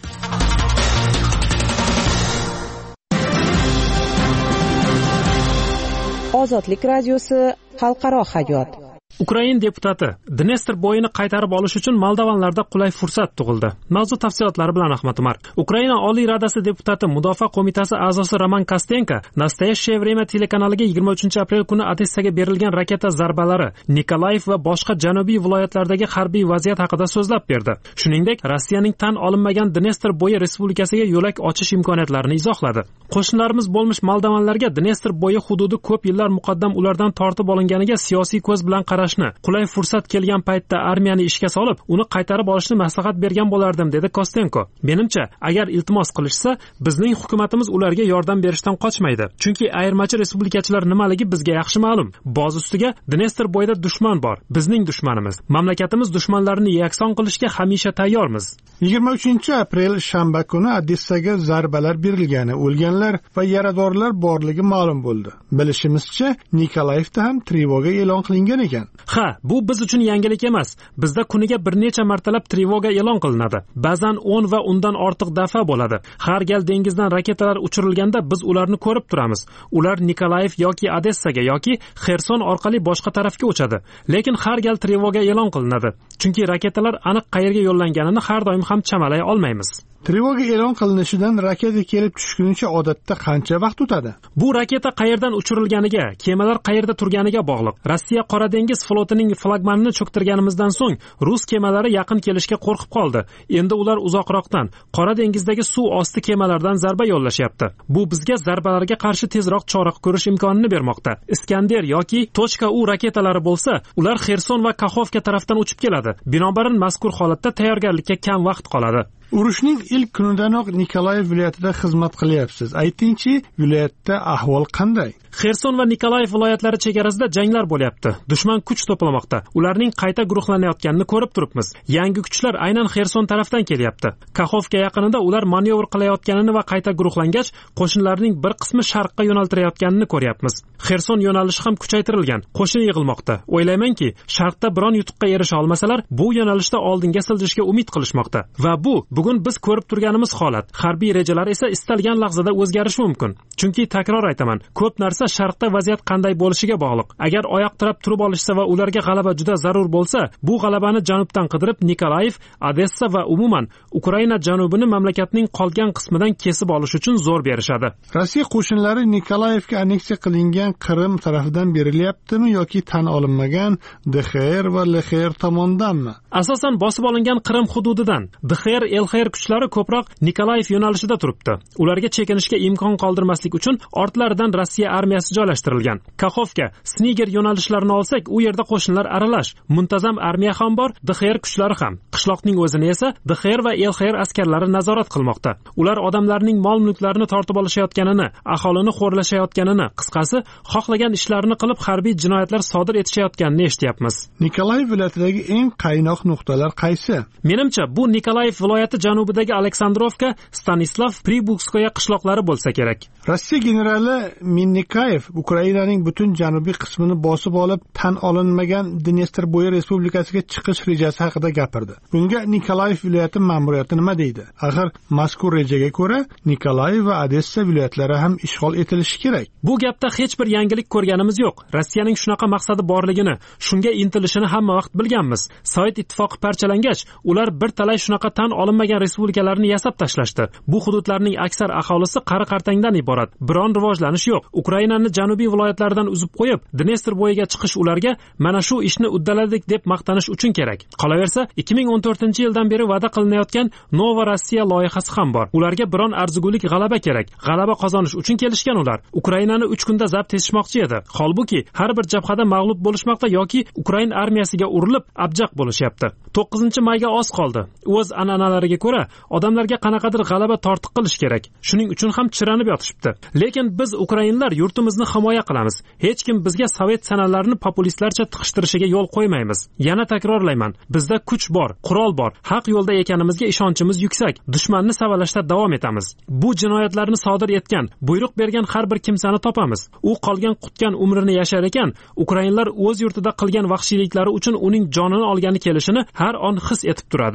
Ozodlik radiosi xalqaro hayot. Ukrain deputati Dnestr bo'yini qaytarib olish uchun moldovanlarda qulay fursat tug'ildi. Mavzu tafsilotlari bilan Ahmad Umar. Ukraina Oliy Radasi deputati Mudofaa qo'mitasi a'zosi Roman Kostenko Nastoящее время telekanaliga yigirma uchinchi aprel kuni Odessaga berilgan raketa zarbalari, Nikolayev va boshqa janubiy viloyatlardagi harbiy vaziyat haqida so'zlab berdi. Shuningdek, Rossiyaning tan olinmagan Dnestr bo'yi respublikasiga yo'lak ochish imkoniyatlarini izohladi. Qo'shnilarimiz bo'lmish moldovanlarga Dnestr bo'yi hududi ko'p yillar muqaddam ulardan tortib olinganiga siyosiy ko'z bilan qarashni, qulay fursat kelgan paytda armiyani ishga solib, uni qaytarib olishni maslahat bergan bo'lardim, dedi Kostenko. Menimcha, agar iltimos qilishsa, bizning hukumatimiz ularga yordam berishdan qochmaydi. Chunki ayirmachi respublikachilar nimaligi bizga yaxshi ma'lum. Boz ustiga Dnestr bo'yida dushman bor, bizning dushmanimiz. Mamlakatimiz dushmanlarini yakson qilishga hamisha tayyormiz. yigirma uchinchi aprel shanba kuni Odessaga zarbalar berilgani, o'lganlar va yaradorlar borligi ma'lum bo'ldi. Bilishimizcha, Nikolayevda ham trevoga e'lon qilingan ekan. Ha, bu biz uchun yangilik emas. Bizda kuniga bir necha martalab trevoga e'lon qilinadi. Ba'zan o'n va undan ortiq daf'a bo'ladi. Har gal dengizdan raketalar uchirilganda biz ularni ko'rib turamiz. Ular Nikolayev yoki Odessaga yoki Xerson orqali boshqa tarafga uchadi. Lekin har gal trevoga e'lon qilinadi. Chunki raketalar aniq qayerga yo'llanganini har doim ham chamalay olmaymiz. Trevoga e'lon qilinishidan raketa kelib tushgunicha odatda qancha vaqt o'tadi? Bu raketa qayerdan uchirilganiga, kemalar qayerda turganiga bog'liq. Rossiya Qora dengiz flotining flagmanini cho'ktirganimizdan so'ng rus kemalari yaqin kelishga qo'rqib qoldi. Endi ular uzoqroqdan, Qora dengizdagi suv osti kemalardan zarba yo'llashyapti. Bu bizga zarbalarga qarshi tezroq chora ko'rish imkonini bermoqda. Iskander yoki .u raketalari bo'lsa, ular Xerson va Kaxovka tarafdan uchib keladi. Binobarin mazkur holatda tayyorgarlikka kam vaqt qoladi. Urushning ilk kunidanoq Nikolayev viloyatida xizmat qilyapsiz. Aytingchi, viloyatda ahvol qanday? Xerson va Nikolayev viloyatlari chegarasida janglar bo'lyapti. Dushman kuch to'plamoqda. Ularning qayta guruhlanayotganini ko'rib turibmiz. Yangi kuchlar aynan Xerson tarafdan kelyapti. Kaxovka yaqinida ular manyovr qilayotganini va qayta guruhlangach, qo'shinlarning bir qismi sharqqa yo'naltirayotganini ko'ryapmiz. Xerson yo'nalishi ham kuchaytirilgan. Qo'shin yig'ilmoqda. O'ylaymanki, sharqda biron yutuqqa erisha olmasalar, bu yo'nalishda oldinga siljishga umid qilishmoqda. Va bu bugun biz ko'rib turganimiz holat. Harbiy rejalar esa istalgan lahzada o'zgarishi mumkin. Chunki takror aytaman, ko'p narsa sharqda vaziyat qanday bo'lishiga bog'liq. Agar oyoq tirab turib olishsa va ularga g'alaba juda zarur bo'lsa, bu g'alabani janubdan qidirib Nikolayev, Odessa va umuman Ukraina janubini mamlakatning qolgan qismidan kesib olish uchun zo'r berishadi. Rossiya qo'shinlari Nikolayevga anneksiya qilingan Qrim tarafidan berilyaptimi yoki tan olinmagan D X R va L X R tomonidanmi? Asosan bosib olingan Qrim hududidan. D X R L X R kuchlari ko'proq Nikolayev yo'nalishida turibdi. Ularga chekinishga imkon qoldirmaslik uchun ortlaridan Rossiya armiyasi joylashtirilgan. Kaxovka, Sniger yo'nalishlarini olsak, u yerda qo'shinlar aralash, muntazam armiya ham bor, D X R kuchlari ham. Qishloqning o'zini esa D X R va L X R askarlari nazorat qilmoqda. Ular odamlarning mol-mulklarini tortib olishayotganini, aholini xo'rlashayotganini, qisqasi, xohlagan ishlarini qilib harbiy jinoyatlar sodir etishayotganini eshityapmiz. Nikolayev viloyatidagi eng qaynoq nuqtalar qaysi? Menimcha, bu Nikolayev viloyati janubidagi Aleksandrovka, Stanislav, Pribukskoye qishloqlari bo'lsa kerak. Rossiya generali Minnikayev Ukrainaning butun janubiy qismini bosib olib, tan olinmagan Dnestr bo'yi respublikasiga chiqish rejasi haqida gapirdi. Bunga Nikolayev viloyati ma'muriyati nima deydi? Axir mazkur rejaga ko'ra Nikolayev va Odessa viloyatlari ham ishg'ol etilishi kerak. Bu gapda hech bir yangilik ko'rganimiz yo'q. Rossiyaning shunaqa maqsadi borligini, shunga intilishini hamma vaqt bilganmiz. Sovet ittifoqi parchalangach, ular bir talay shunaqa tan olinmagan respublikalarni yasab tashlashdi. Bu hududlarning aksar aholisi qari-qartangdan iborat. Biron rivojlanish yo'q. Ukrainaning janubiy viloyatlaridan uzib qo'yib, Dnestr bo'yiga chiqish ularga mana shu ishni uddaladik deb maqtanish uchun kerak. Qolaversa, ikki ming o'n to'rtinchi yildan beri va'da qilinayotgan Nova Rossiya loyihasi ham bor. Ularga biron arzigulik g'alaba kerak. G'alaba qozonish uchun kelishgan ular. Ukrainani uch kunda zabt etishmoqchi edi. Holbuki, har bir jabhada mag'lub bo'lishmoqda yoki Ukraina armiyasiga urilib, abjaq bo'lishyapti. to'qqizinchi mayga oz qoldi. O'z an'analariga ko'ra, odamlarga qanaqadir g'alaba tortiq qilish kerak. Shuning uchun ham chiranib yotishibdi. Lekin biz ukrainlar yurtimizni himoya qilamiz. Hech kim bizga sovet sanalarini populistlarcha tiqishtirishiga yo'l qo'ymaymiz. Yana takrorlayman, bizda kuch bor, qurol bor, haq yo'lda ekanimizga ishonchimiz yuksak. Dushmanni savalashda davom etamiz. Bu jinoyatlarni sodir etgan, buyruq bergan har bir kimsani topamiz. U qolgan qutgan umrini yashar ekan, ukrainlar o'z yurtida qilgan vahshiyliklari uchun uning jonini olgani kelishini har on his etib turadi.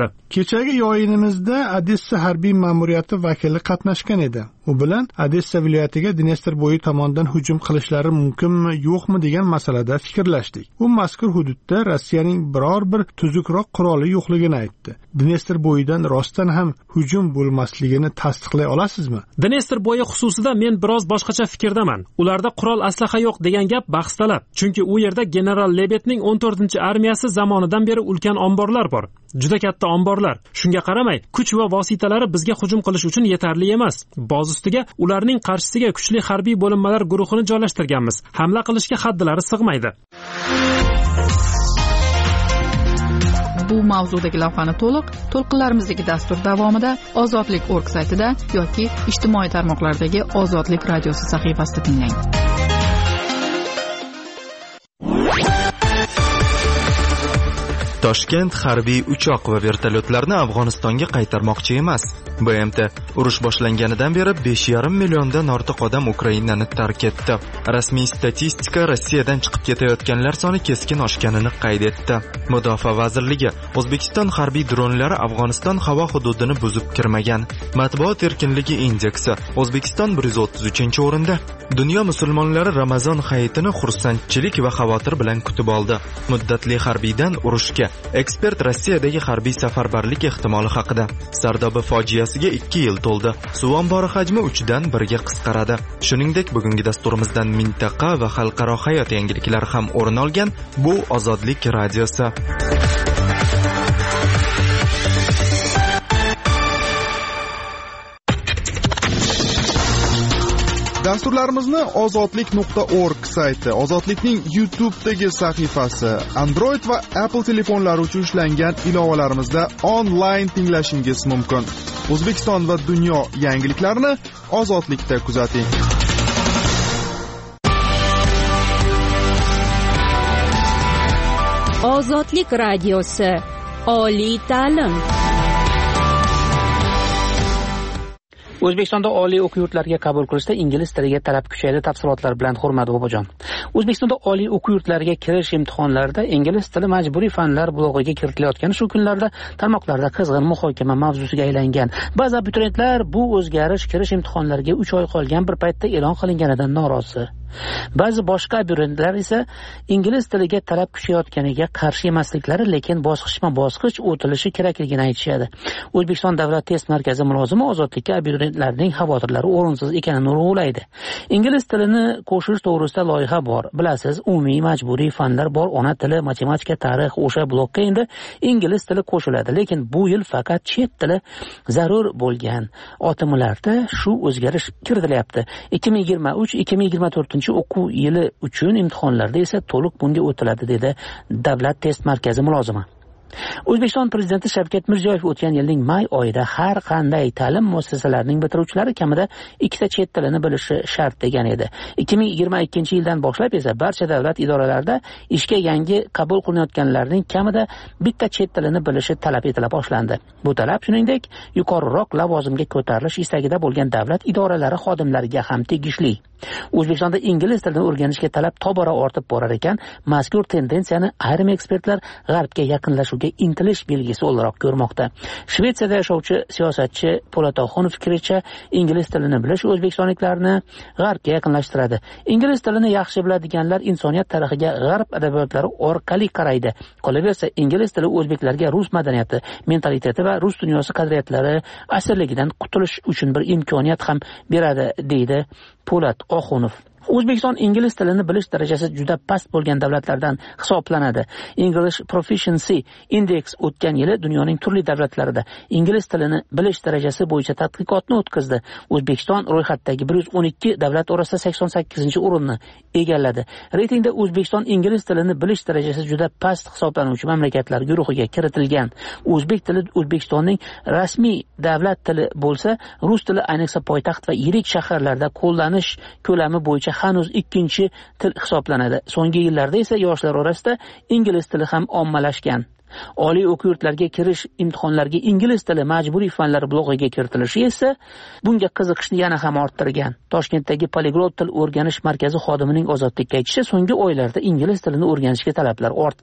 Kechagi yo'yinimizda Odessa harbiy ma'muriyati vakili qatnashgan edi. U bilan Odessa viloyatiga Dnestr bo'yi tomonidan hujum qilishlari mumkinmi, yo'qmi degan masalada fikrlashdik. U mazkur hududda Rossiyaning biror bir tuzukroq quroli yo'qligini aytdi. Dnestr bo'yidan rostdan ham hujum bo'lmasligini tasdiqlay olasizmi? Dnestr bo'yi xususida men biroz boshqacha fikrdaman. Ularda qurol aslaha yo'q degan gap bahs talab. Chunki u yerda general Lebetning o'n to'rtinchi armiyasi zamonidan beri ulkan omborlar bor. Juda katta omborlar. Shunga qaramay, kuch va vositalari bizga hujum qilish uchun yetarli emas. Boz ustiga ularning qarshisiga kuchli harbiy bo'linmalar guruhini joylashtirganmiz. Hamla qilishga haddilari sig'maydi. Bu mavzudagi lavhani to'liq to'lqinlarimizdagi dastur davomida ozodlik org saytida yoki ijtimoiy tarmoqlardagi Ozodlik radiosi sahifasida tinglang. Toshkent harbiy uchoq va vertolyotlarni Afg'onistonga qaytarmoqchi emas. B M T urush boshlanganidan beri besh yarim milliondan ortiq odam Ukrainani tark etdi. Rasmiy statistika Rossiyadan chiqib ketayotganlar soni keskin oshganini qayd etdi. Mudofaa vazirligi O'zbekiston harbiy dronlari Afg'oniston havo hududini buzib kirmagan. Matbuot erkinligi indeksi O'zbekiston bir yuz o'ttiz uchinchi o'rinda. Dunyo musulmonlari Ramazon hayitini xursandchilik va xavotir bilan kutib oldi. Muddatli harbiydan urushga ekspert Rossiyadagi harbiy safarbarlik ehtimoli haqida. Sardoba fojiasiga ikki yil to'ldi. Suv ombori hajmi uchdan birga qisqaradi. Shuningdek, bugungi dasturimizdan mintaqa va xalqaro hayot yangiliklari ham o'rin olgan. Bu Ozodlik radiosi. Dasturlarimizni ozodlik nuqta org sayti, Ozodlikning YouTube'dagi sahifasi, Android va Apple telefonlari uchun ishlangan ilovalarimizda onlayn tinglashingiz mumkin. O'zbekiston va dunyo yangiliklarini Ozodlikda kuzating. Ozodlik radiosi. Oliy ta'lim. O'zbekistonda oliy o'quv yurtlariga qabul qilishda ingliz tiliga talab kuchaydi. Tafsilotlar bilan Hurmat Bobojon. O'zbekistonda oliy o'quv yurtlariga kirish imtihonlarida ingliz tili majburiy fanlar blog'iga kiritilayotgani shu kunlarda tarmoqlarda qizg'in muhokama mavzusiga aylangan. Ba'zi abituriyentlar bu o'zgarish kirish imtihonlariga uch oy qolgan bir paytda e'lon qilinganidan norozi. Ba'zi boshqa abituriyentlar esa ingliz tiliga talab kuchayotganiga qarshi emasliklari, lekin bosqichma-bosqich o'tilishi kerakligini aytishadi. O'zbekiston Davlat test markazi mulozimi Ozodlikka abituriyentlarning xavotirlari o'rinsiz ekanini urg'ulaydi. Ingliz tilini qo'shish to'g'risida loyiha bor. Bilasiz, umumiy majburiy fanlar bor, ona tili, matematika, tarix, o'sha blokka endi ingliz tili qo'shiladi, lekin bu yil faqat chet tili zarur bo'lgan otimlarda shu o'zgarish kiritilyapti. ikki ming yigirma uch ikki ming yigirma to'rt o'quv yili uchun imtihonlarda esa to'liq bunga o'tiladi, dedi Davlat test markazi mulozimi. O'zbekiston Prezidenti Shavkat Mirziyoyev o'tgan yilning may oyida har qanday ta'lim muassasalarining bitiruvchilari kamida ikkita chet tilini bilishi shart degan edi. ikki ming yigirma ikkinchi yildan boshlab esa barcha davlat idoralarida ishga yangi qabul qilinayotganlarning kamida bitta chet tilini bilishi talab etila boshlandi. Bu talab shuningdek yuqoriroq lavozimga ko'tarilish istagida bo'lgan davlat idoralari xodimlariga ham tegishli. O'zbekistonda ingliz tilini o'rganishga talab tobora ortib borar ekan, mazkur tendensiyani ayrim ekspertlar g'arbga yaqinlashuvga intilish belgisi o'laroq ko'rmoqda. Shvetsiyada yashovchi siyosatchi Po'lat Oxunov fikricha, ingliz tilini bilish o'zbekistonliklarni g'arbga yaqinlashtiradi. Ingliz tilini yaxshi biladiganlar insoniyat tarixiga g'arb adabiyotlari orqali qaraydi. Qolaversa, ingliz tili o'zbeklarga rus madaniyati, mentaliteti va rus dunyosi qadriyatlari asirligidan qutulish uchun bir imkoniyat ham beradi, deydi Po'lat Oxunov. O'zbekiston ingliz tilini bilish darajasi juda past bo'lgan davlatlardan hisoblanadi. English Proficiency Index o'tgan yili dunyoning turli davlatlarida ingliz tilini bilish darajasi bo'yicha tadqiqotni o'tkazdi. O'zbekiston ro'yxatdagi bir yuz o'n ikki davlat orasida sakson sakkizinchi o'rinni egalladi. Reytingda O'zbekiston ingliz tilini bilish darajasi juda past hisoblanuvchi mamlakatlar guruhiga kiritilgan. O'zbek tili O'zbekistonning rasmiy davlat tili bo'lsa, rus tili ayniqsa poytaxt va yirik shaharlarda qo'llanish ko'lami bo'yicha hanuz ikkinchi til hisoblanadi. So'nggi yillarda esa yoshlar orasida ingliz tili ham ommalashgan. Oliy o'quv yurtlariga kirish imtihonlariga ingliz tili majburiy fanlar blog'iga kiritilishi esa bunga qiziqishni yana ham orttirgan. Toshkentdagi Poliglot til o'rganish markazi xodimining Ozodlikka aytishicha, so'nggi oylarda ingliz tilini o'rganishga talablar ortgan.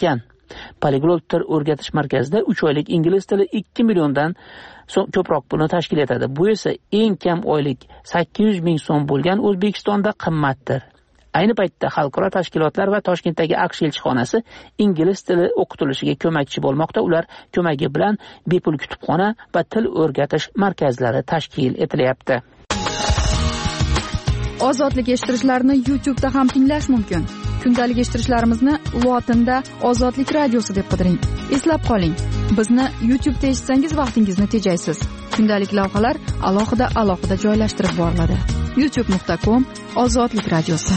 Poliglot til o'rgatish markazida uch oylik ingliz tili ikki milliondan ko'proq pulni tashkil etadi. Bu esa eng kam oylik sakkiz yuz ming so'm bo'lgan O'zbekistonda qimmatdir. Ayni paytda xalqaro tashkilotlar va Toshkentdagi AQSh elchixonasi ingliz tili o'qitilishiga ko'makchi bo'lmoqda. Ular ko'magi bilan bepul kutubxona va til o'rgatish markazlari tashkil etilyapti. Ozodlik eshittirishlarni YouTube da ham tinglash mumkin. Kundalik eshittirishlarimizni lotinda Ozodlik radiosi deb qidiring. Eslab qoling, bizni YouTube da eshitsangiz vaqtingizni tejaysiz. Kundalik lavhalar alohida alohida joylashtirib boriladi. youtube nuqta com Ozodlik radiosi.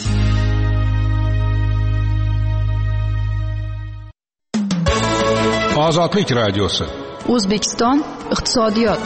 Ozodlik radiosi. O'zbekiston iqtisodiyot.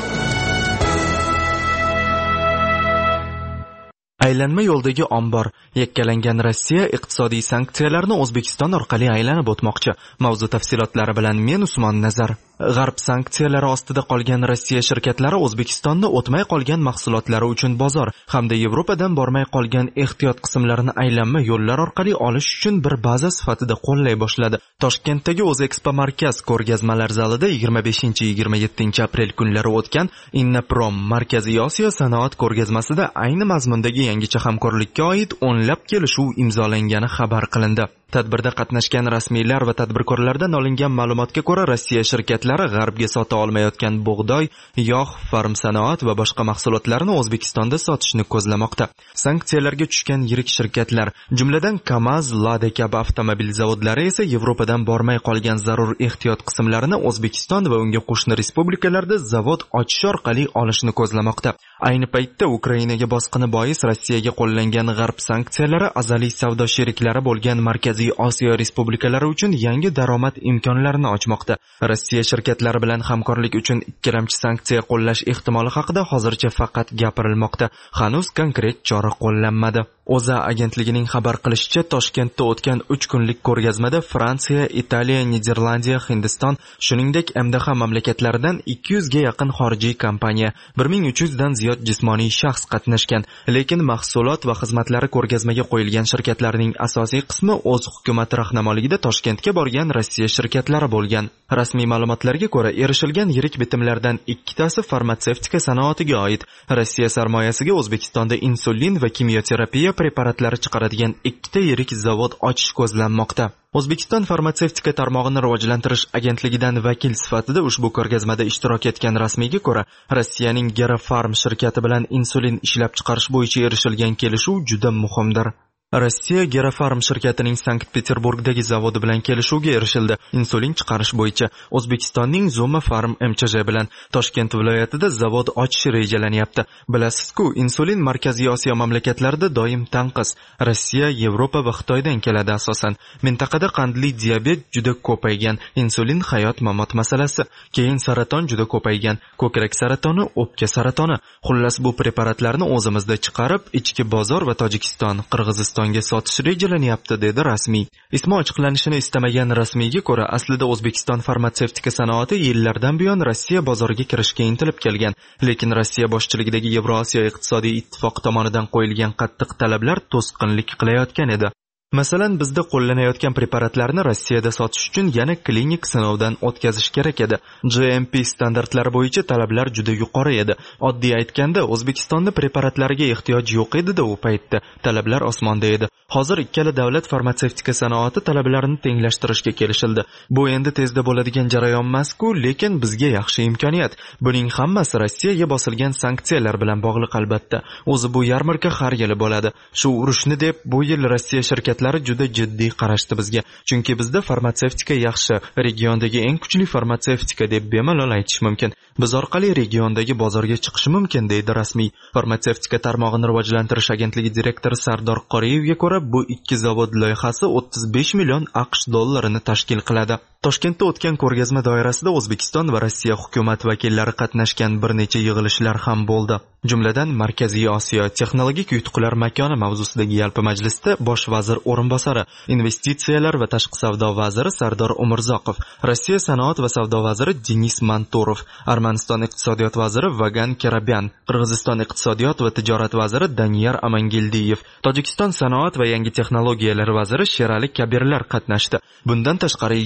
Aylanma yo'ldagi ombor. Yakkalangan Rossiya iqtisodiy sanksiyalarni O'zbekiston orqali aylanib o'tmoqchi. Mavzu tafsilotlari bilan men Usmon Nazar. G'arb sanksiyalari ostida qolgan Rossiya shirkatlari O'zbekistonda o'tmay qolgan mahsulotlari uchun bozor hamda Yevropadan bormay qolgan ehtiyot qismlarini aylanma yo'llar orqali olish uchun bir baza sifatida qo'llay boshladi. Toshkentdagi O'zexpo markaz ko'rgazmalar zalida yigirma beshinchi yigirma yettinchi aprel kunlari o'tgan Innaprom Markaziy Osiyo sanoat ko'rgazmasida ayni mazmundagi yangicha hamkorlikka oid o'nlab kelishuv imzolangani xabar qilindi. Tadbirda qatnashgan rasmiylar va tadbirkorlardan olingan ma'lumotga ko'ra, Rossiya shirkatlari g'arbga sota olmayotgan bug'doy, yog', farm sanoat va boshqa mahsulotlarni O'zbekistonda sotishni ko'zlamoqda. Sanksiyalarga tushgan yirik shirkatlar, jumladan KAMAZ, Lada kabi avtomobil zavodlari esa Yevropadan bormay qolgan zarur ehtiyot qismlarini O'zbekiston va unga qo'shni respublikalarda zavod ochish orqali olishni ko'zlamoqda. Ayni paytda Ukrainaga bosqini bois Rossiyaga qo'llangan g'arb sanksiyalari azaliy savdo sheriklari bo'lgan Markaziy Osiyo respublikalari uchun yangi daromad imkonlarini ochmoqda. Rossiya shirkatlari bilan hamkorlik uchun ikkilamchi sanksiya qo'llash ehtimoli haqida hozircha faqat gapirilmoqda. Hanuz konkret chora qo'llanmadi. O'zA agentligining xabar qilishicha, Toshkentda o'tgan uch kunlik ko'rgazmada Fransiya, Italiya, Niderlandiya, Hindiston, shuningdek M D H mamlakatlaridan ikki yuzga yaqin xorijiy kompaniya, bir ming uch yuz dan ziyod jismoniy shaxs qatnashgan. Lekin mahsulot va xizmatlari ko'rgazmaga qo'yilgan shirkatlarning asosiy qismi o'z hukumati rahnamoligida Toshkentga borgan Rossiya shirkatlari bo'lgan. Rasmiy ma'lumotlarga ko'ra, erishilgan yirik bitimlardan ikkitasi farmatsevtika sanoatiga oid. Rossiya sarmoyasiga O'zbekistonda insulin va kimyoterapiya preparatlari chiqaradigan ikkita yirik zavod ochish ko'zlanmoqda. O'zbekiston farmatsevtika tarmog'ini rivojlantirish agentligidan vakil sifatida ushbu ko'rgazmada ishtirok etgan rasmiyga ko'ra, Rossiyaning Gerafarm shirkati bilan insulin ishlab chiqarish bo'yicha erishilgan kelishuv juda muhimdir. Rossiya Gerafarm shirkatining Sankt-Peterburgdagi zavodi bilan kelishuvga erishildi. Insulin chiqarish bo'yicha O'zbekistonning Zoma Farm M Ch J bilan Toshkent viloyatida zavod ochish rejalanyapti. Bilasizku, insulin Markaziy Osiyo mamlakatlarida doim tanqis. Rossiya, Yevropa va Xitoydan keladi asosan. Mintaqada qandli diabet juda ko'paygan, insulin hayot-mamot masalasi, keyin saraton juda ko'paygan, ko'krak saratoni, o'pka saratoni. Xullas, bu preparatlarni o'zimizda chiqarib, ichki bozor va Tojikiston, Qirg'iziston sotish rejalanyapti, dedi rasmiy. Ismi ochiqlanishini istamagan rasmiyga ko'ra, aslida O'zbekiston farmatsevtika sanoati yillardan buyon Rossiya bozoriga kirishga intilib kelgan, lekin Rossiya boshchiligidagi Yevrosiyo iqtisodiy ittifoq tomonidan qo'yilgan qattiq talablar to'sqinlik qilayotgan edi. Masalan, bizda qo'llanayotgan preparatlarni Rossiyada sotish uchun yana klinik sinovdan o'tkazish kerak edi. G M P standartlari bo'yicha talablar juda yuqori edi. Oddiy aytganda, O'zbekistonda preparatlariga ehtiyoj yo'q edi-da u paytda. Talablar osmonda edi. Hozir ikkala davlat farmatsevtika sanoati talablarini tenglashtirishga kelishildi. Bu endi tezda bo'ladigan jarayon emas-ku, lekin bizga yaxshi imkoniyat. Buning hammasi Rossiyaga bosilgan sanksiyalar bilan bog'liq albatta. O'zi bu yarmarka har yili bo'ladi. Shu urushni deb bu yil Rossiya shirkatlari juda jiddiy qarashdi bizga. Chunki bizda farmatsevtika yaxshi, regiondagi eng kuchli farmatsevtika deb bemalol aytish mumkin. Biz orqali regiondagi bozorga chiqish mumkin, deydi rasmiy. Farmatsevtika tarmog'ini rivojlantirish agentligi direktori Sardor Qoriyevga ko'ra, bu ikki zavod loyihasi o'ttiz besh million AQSh dollarini tashkil qiladi. Toshkentda o'tgan ko'rgazma doirasida O'zbekiston va Rossiya hukumat vakillari qatnashgan bir necha yig'ilishlar ham bo'ldi. Jumladan, Markaziy Osiyo texnologik yutuqlar makoni mavzusidagi yalpi majlisda bosh vazir o'rinbosari, investitsiyalar va tashqi savdo vaziri Sardor Umurzoqov, Rossiya sanoat va savdo vaziri Denis Manturov, Armaniston iqtisodiyot vaziri Vagan Kerabyan, Qirg'iziston iqtisodiyot va tijorat vaziri Daniyar Amangildiyev, Tojikiston sanoat va yangi texnologiyalar vaziri Sherali Kabirlar qatnashdi. Bundan tashqari yigirma beshinchi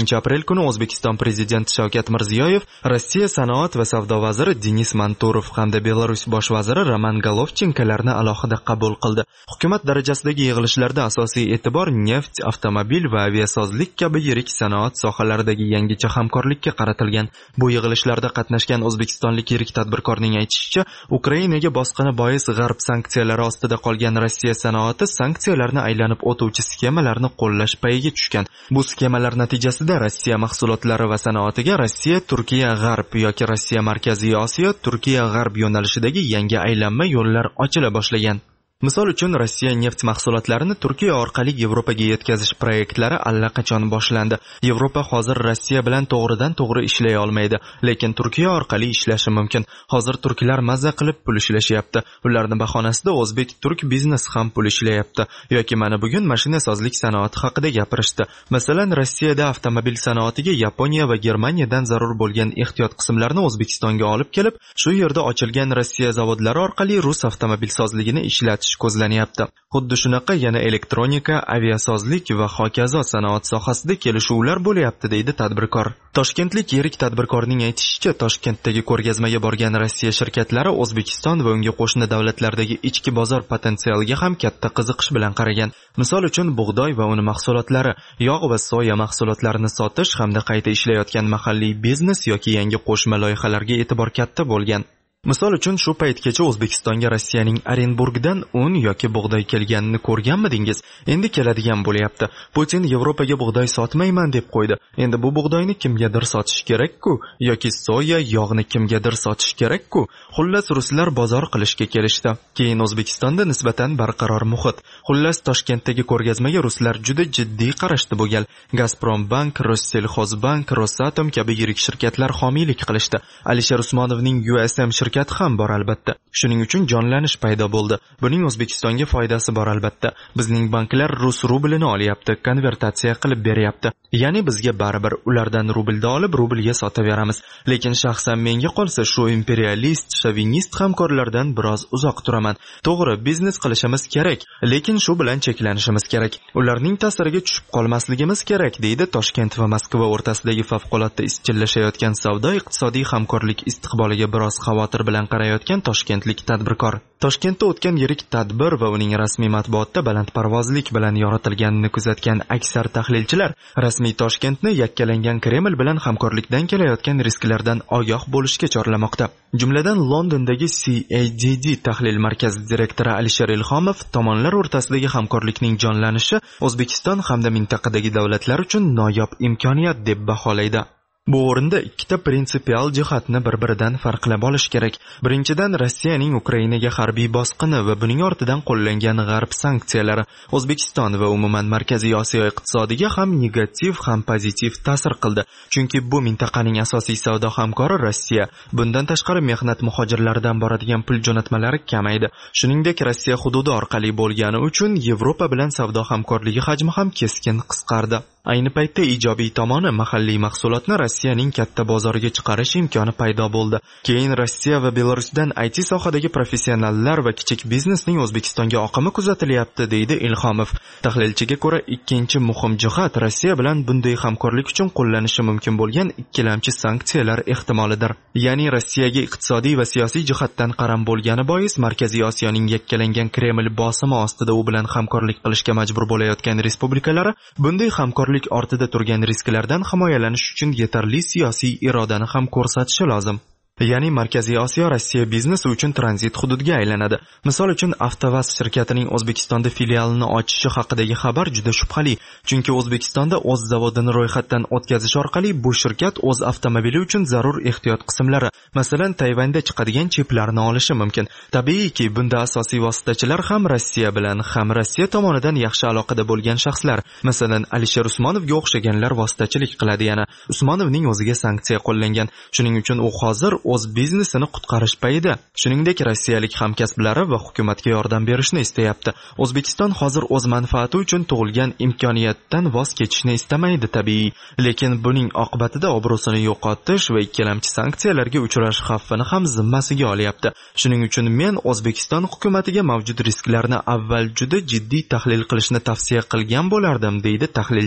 ikkinchi aprel kuni O'zbekiston prezidenti Shavkat Mirziyoyev, Rossiya sanoat va savdo vaziri Denis Manturov hamda Belarus bosh vaziri Roman Golovchenkolarni alohida qabul qildi. Hukumat darajasidagi yig'ilishlarda asosiy e'tibor neft, avtomobil va aviasozlik kabi yirik sanoat sohalaridagi yangicha hamkorlikka qaratilgan. Bu yig'ilishlarda qatnashgan o'zbekistonlik yirik tadbirkorning aytishicha, Ukrainaga bosqini bois G'arb sanksiyalari ostida qolgan Rossiya sanoati sanksiyalarni aylanib o'tuvchi skemalarni qo'llash payiga tushgan. Bu skemalar natijasida Rossiya mahsulotlari va sanoatiga Rossiya, Turkiya, G'arb yoki Rossiya Markaziy Osiyo, Turkiya, G'arb yo'nalishidagi yangi aylanma yo'llar ochila boshlagan. Misol uchun, Rossiya neft mahsulotlarini Turkiya orqali Yevropaga yetkazish proyektlari allaqachon boshlandi. Yevropa hozir Rossiya bilan to'g'ridan to'g'ri ishlay olmaydi, lekin Turkiya orqali ishlashi mumkin. Hozir turklar mazza qilib pul ishlashyapti. Ularning bahonasida o'zbek-turk biznes ham pul ishlayapti. Yoki mana bugun mashinasozlik sanoati haqida gapirishdi. Masalan, Rossiyada avtomobil sanoatiga Yaponiya va Germaniyadan zarur bo'lgan ehtiyot qismlarni O'zbekistonga olib kelib, shu yerda ochilgan Rossiya zavodlari orqali rus avtomobilsozligini ishlatish ko'zlanyapti. Xuddi shunaqa yana elektronika, aviasozlik va hokazo sanoat sohasida kelishuvlar bo'lyapti, deydi tadbirkor. Toshkentlik yirik tadbirkorning aytishicha, Toshkentdagi ko'rgazmaga borgan Rossiya shirkatlari O'zbekiston va unga qo'shni davlatlardagi ichki bozor potensialiga ham katta qiziqish bilan qaragan. Misol uchun, bug'doy va uni mahsulotlari, yog' va soya mahsulotlarini sotish hamda qayta ishlayotgan mahalliy biznes yoki yangi qo'shma loyihalarga e'tibor katta bo'lgan. Misol uchun, shu paytgacha O'zbekistonga Rossiyaning Orenburgdan un yoki bug'doy kelganini ko'rganmidingiz? Endi keladigan bo'lyapti. Putin Yevropaga bug'doy sotmayman deb qo'ydi. Endi bu bug'doyni kimgadir sotish kerak-ku, yoki soya, yog'ni kimgadir sotish kerak-ku. Xullas, ruslar bozor qilishga kelishdi. Keyin O'zbekistonda nisbatan barqaror muhit. Xullas, Toshkentdagi ko'rgazmaga ruslar juda jiddiy qarashdi bu gal. Gazprombank, Rossellxozbank, Rosatom kabi yirik shirkatlar homiylik qilishdi. Alisher Usmonovning U S M shirkati ham bor albatta. Shuning uchun jonlanish paydo bo'ldi. Buning O'zbekistonga foydasi bor albatta. Bizning banklar rus rublini olyapti, konvertatsiya qilib beryapti. Ya'ni bizga baribir ulardan rublda olib rublga sotaveramiz. Lekin shaxsan menga qolsa shu imperialist, shovinist hamkorlardan biroz uzoq turaman. To'g'ri, biznes qilishimiz kerak, lekin shu bilan cheklanishimiz kerak. Ularning ta'siriga tushib qolmasligimiz kerak, deydi Toshkent va Moskva o'rtasidagi favqulodda izchillashayotgan savdo-iqtisodiy hamkorlik istiqboliga biroz xavotir bilan qarayotgan toshkentlik tadbirkor. Toshkentda o'tgan yirik tadbir va uning rasmiy matbuotda balandparvozlik bilan yoritilganini kuzatgan aksar tahlilchilar rasmiy Toshkentni yakkalangan Kreml bilan hamkorlikdan kelayotgan risklardan ogoh bo'lishga chorlamoqda. Jumladan, Londondagi C A D D tahlil markazi direktori Alisher Ilhomov tomonlar o'rtasidagi hamkorlikning jonlanishi O'zbekiston hamda mintaqadagi davlatlar uchun noyob imkoniyat deb baholaydi. Bu o'rinda ikkita prinsipial jihatni bir-biridan farqlab olish kerak. Birinchidan, Rossiyaning Ukrainaga harbiy bosqini va buning ortidan qo'llangan G'arb sanksiyalari O'zbekiston va umuman Markaziy Osiyo iqtisodiga ham negativ, ham pozitiv ta'sir qildi. Chunki bu mintaqaning asosiy savdo hamkori Rossiya. Bundan tashqari, mehnat muhojirlaridan boradigan pul jo'natmalari kamaydi. Shuningdek, Rossiya hududi orqali bo'lgani uchun Yevropa bilan savdo hamkorligi hajmi ham keskin qisqardi. Ayni paytda ijobiy tomoni mahalliy mahsulotni Rossiyaning katta bozoriga chiqarish imkoni paydo bo'ldi. Keyin Rossiya va Belarusdan I T sohadagi professionallar va kichik biznesning O'zbekistonga oqimi kuzatilyapti, deydi Ilhomov. Tahlilchiga ko'ra, ikkinchi muhim jihat Rossiya bilan bunday hamkorlik uchun qo'llanishi mumkin bo'lgan ikkilamchi sanksiyalar ehtimolidir. Ya'ni Rossiyaga iqtisodiy va siyosiy jihatdan qaram bo'lgani bois Markaziy Osiyoning yakkalangan Kreml bosimi ostida u bilan hamkorlik qilishga majbur bo'layotgan respublikalari bunday hamkorlik ortida turgan risklardan himoyalanish uchun yetarli siyosiy irodani ham ko'rsatishi lozim. Ya'ni Markaziy Osiyo Rossiya biznesi uchun tranzit hududga aylanadi. Misol uchun, Avtovaz shirkatining O'zbekistonda filialini ochishi haqidagi xabar juda shubhali, chunki O'zbekistonda o'z zavodini ro'yxatdan o'tkazish orqali bu shirkat o'z avtomobili uchun zarur ehtiyot qismlari, masalan, Tayvanda chiqadigan chiplarni olishi mumkin. Tabiiyki, bunda asosiy vositachilar ham Rossiya bilan, ham Rossiya tomonidan yaxshi aloqada bo'lgan shaxslar, masalan, Alisher Usmonovga o'xshaganlar vositachilik qiladi. Yana Usmonovning o'ziga sanksiya qo'llangan. Shuning uchun u hozir o'z biznesini qutqarish payida. Shuningdek, rossiyalik hamkasblari va hukumatga yordam berishni istayapti. O'zbekiston hozir o'z manfaati uchun tug'ilgan imkoniyatdan voz kechishni istamaydi tabiiy, lekin buning oqibatida obro'sini yo'qotish va ikkilamchi sanksiyalarga uchrash xavfini ham zimmasiga olyapti. Shuning uchun men O'zbekiston hukumatiga mavjud risklarni avval juda jiddiy tahlil qilishni tavsiya qilgan bo'lardim, deydi tahlilchi.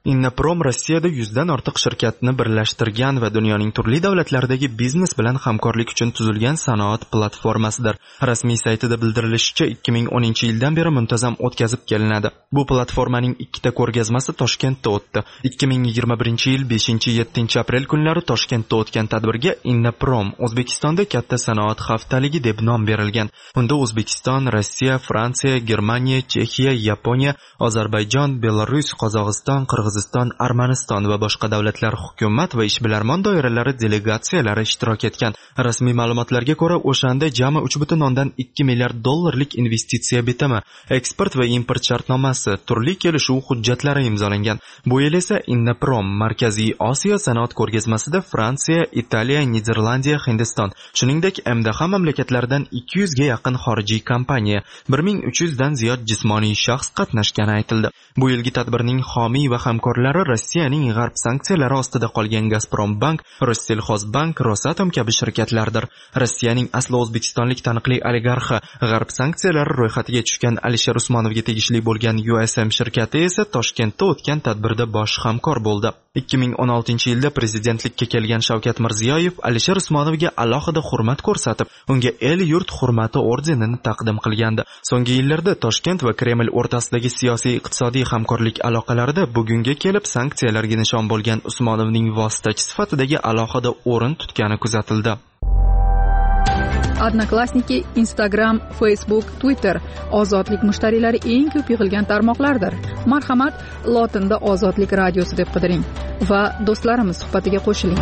Innaprom Rossiyada yuzdan ortiq shirkatni birlashtirgan va dunyoning turli davlatlaridagi biznes bilan hamkorlik uchun tuzilgan sanoat platformasidir. Rasmiy saytida bildirilishicha, ikki ming o'ninchi yildan beri muntazam o'tkazib kelinadi. Bu platformaning ikkita ko'rgazmasi Toshkentda o'tdi. ikki ming yigirma birinchi yil beshinchi yettinchi aprel kunlari Toshkentda o'tgan tadbirga Innaprom O'zbekistonda katta sanoat haftaligi deb nom berilgan. Unda O'zbekiston, Rossiya, Fransiya, Germaniya, Chexiya, Yaponiya, Ozarbayjon, Belarus, Qozog'iston, Qirg'iziston, Armaniston va boshqa davlatlar hukumat va ishbilarmon doiralari delegatsiyalari ishtirok etgan. Rasmiy ma'lumotlarga ko'ra, o'shanda jami uch butun o'ndan ikki milliard dollarlik investitsiya bitimi, eksport va import shartnomasi, turli kelishuv hujjatlari imzolangan. Bu yil esa Innaprom Markaziy Osiyo sanoat ko'rgazmasida Fransiya, Italiya, Niderlandiya, Hindiston, shuningdek M D H mamlakatlaridan ikki yuzga yaqin xorijiy kompaniya, bir ming uch yuzdan ziyod jismoniy shaxs qatnashgani aytildi. Bu yilgi tadbirning homiy va hamkorlari Rossiyaning g'arb sanksiyalari ostida qolgan Gazprombank, Rossellxozbank, Rosatom kabi shirkatlardir. Rossiyaning asli o'zbekistonlik taniqli oligarxi, g'arb sanksiyalari ro'yxatiga tushgan Alisher Usmonovga tegishli bo'lgan U S M shirkati esa Toshkentda o'tgan tadbirda bosh hamkor bo'ldi. ikki ming o'n oltinchi yilda prezidentlikka kelgan Shavkat Mirziyoyev Alisher Usmonovga alohida hurmat ko'rsatib, unga el yurt hurmati ordenini taqdim qilgandi. So'nggi yillarda Toshkent va Kreml o'rtasidagi siyosiy iqtisodiy hamkorlik aloqalarida bugunga kelib sanksiyalarga nishon bo'lgan Usmonovning vositachi sifatidagi alohida o'rin tutgani kuzatildi. Odnoklassniki, Instagram, Facebook, Twitter ozodlik mushtariylari eng ko'p yig'ilgan tarmoqlardir. Marhamat, lotinda Ozodlik radiosi deb qidiring va do'stlarimiz suhbatiga qo'shiling.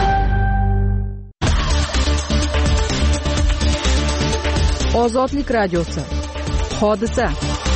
Ozodlik radiosi. Hodisa.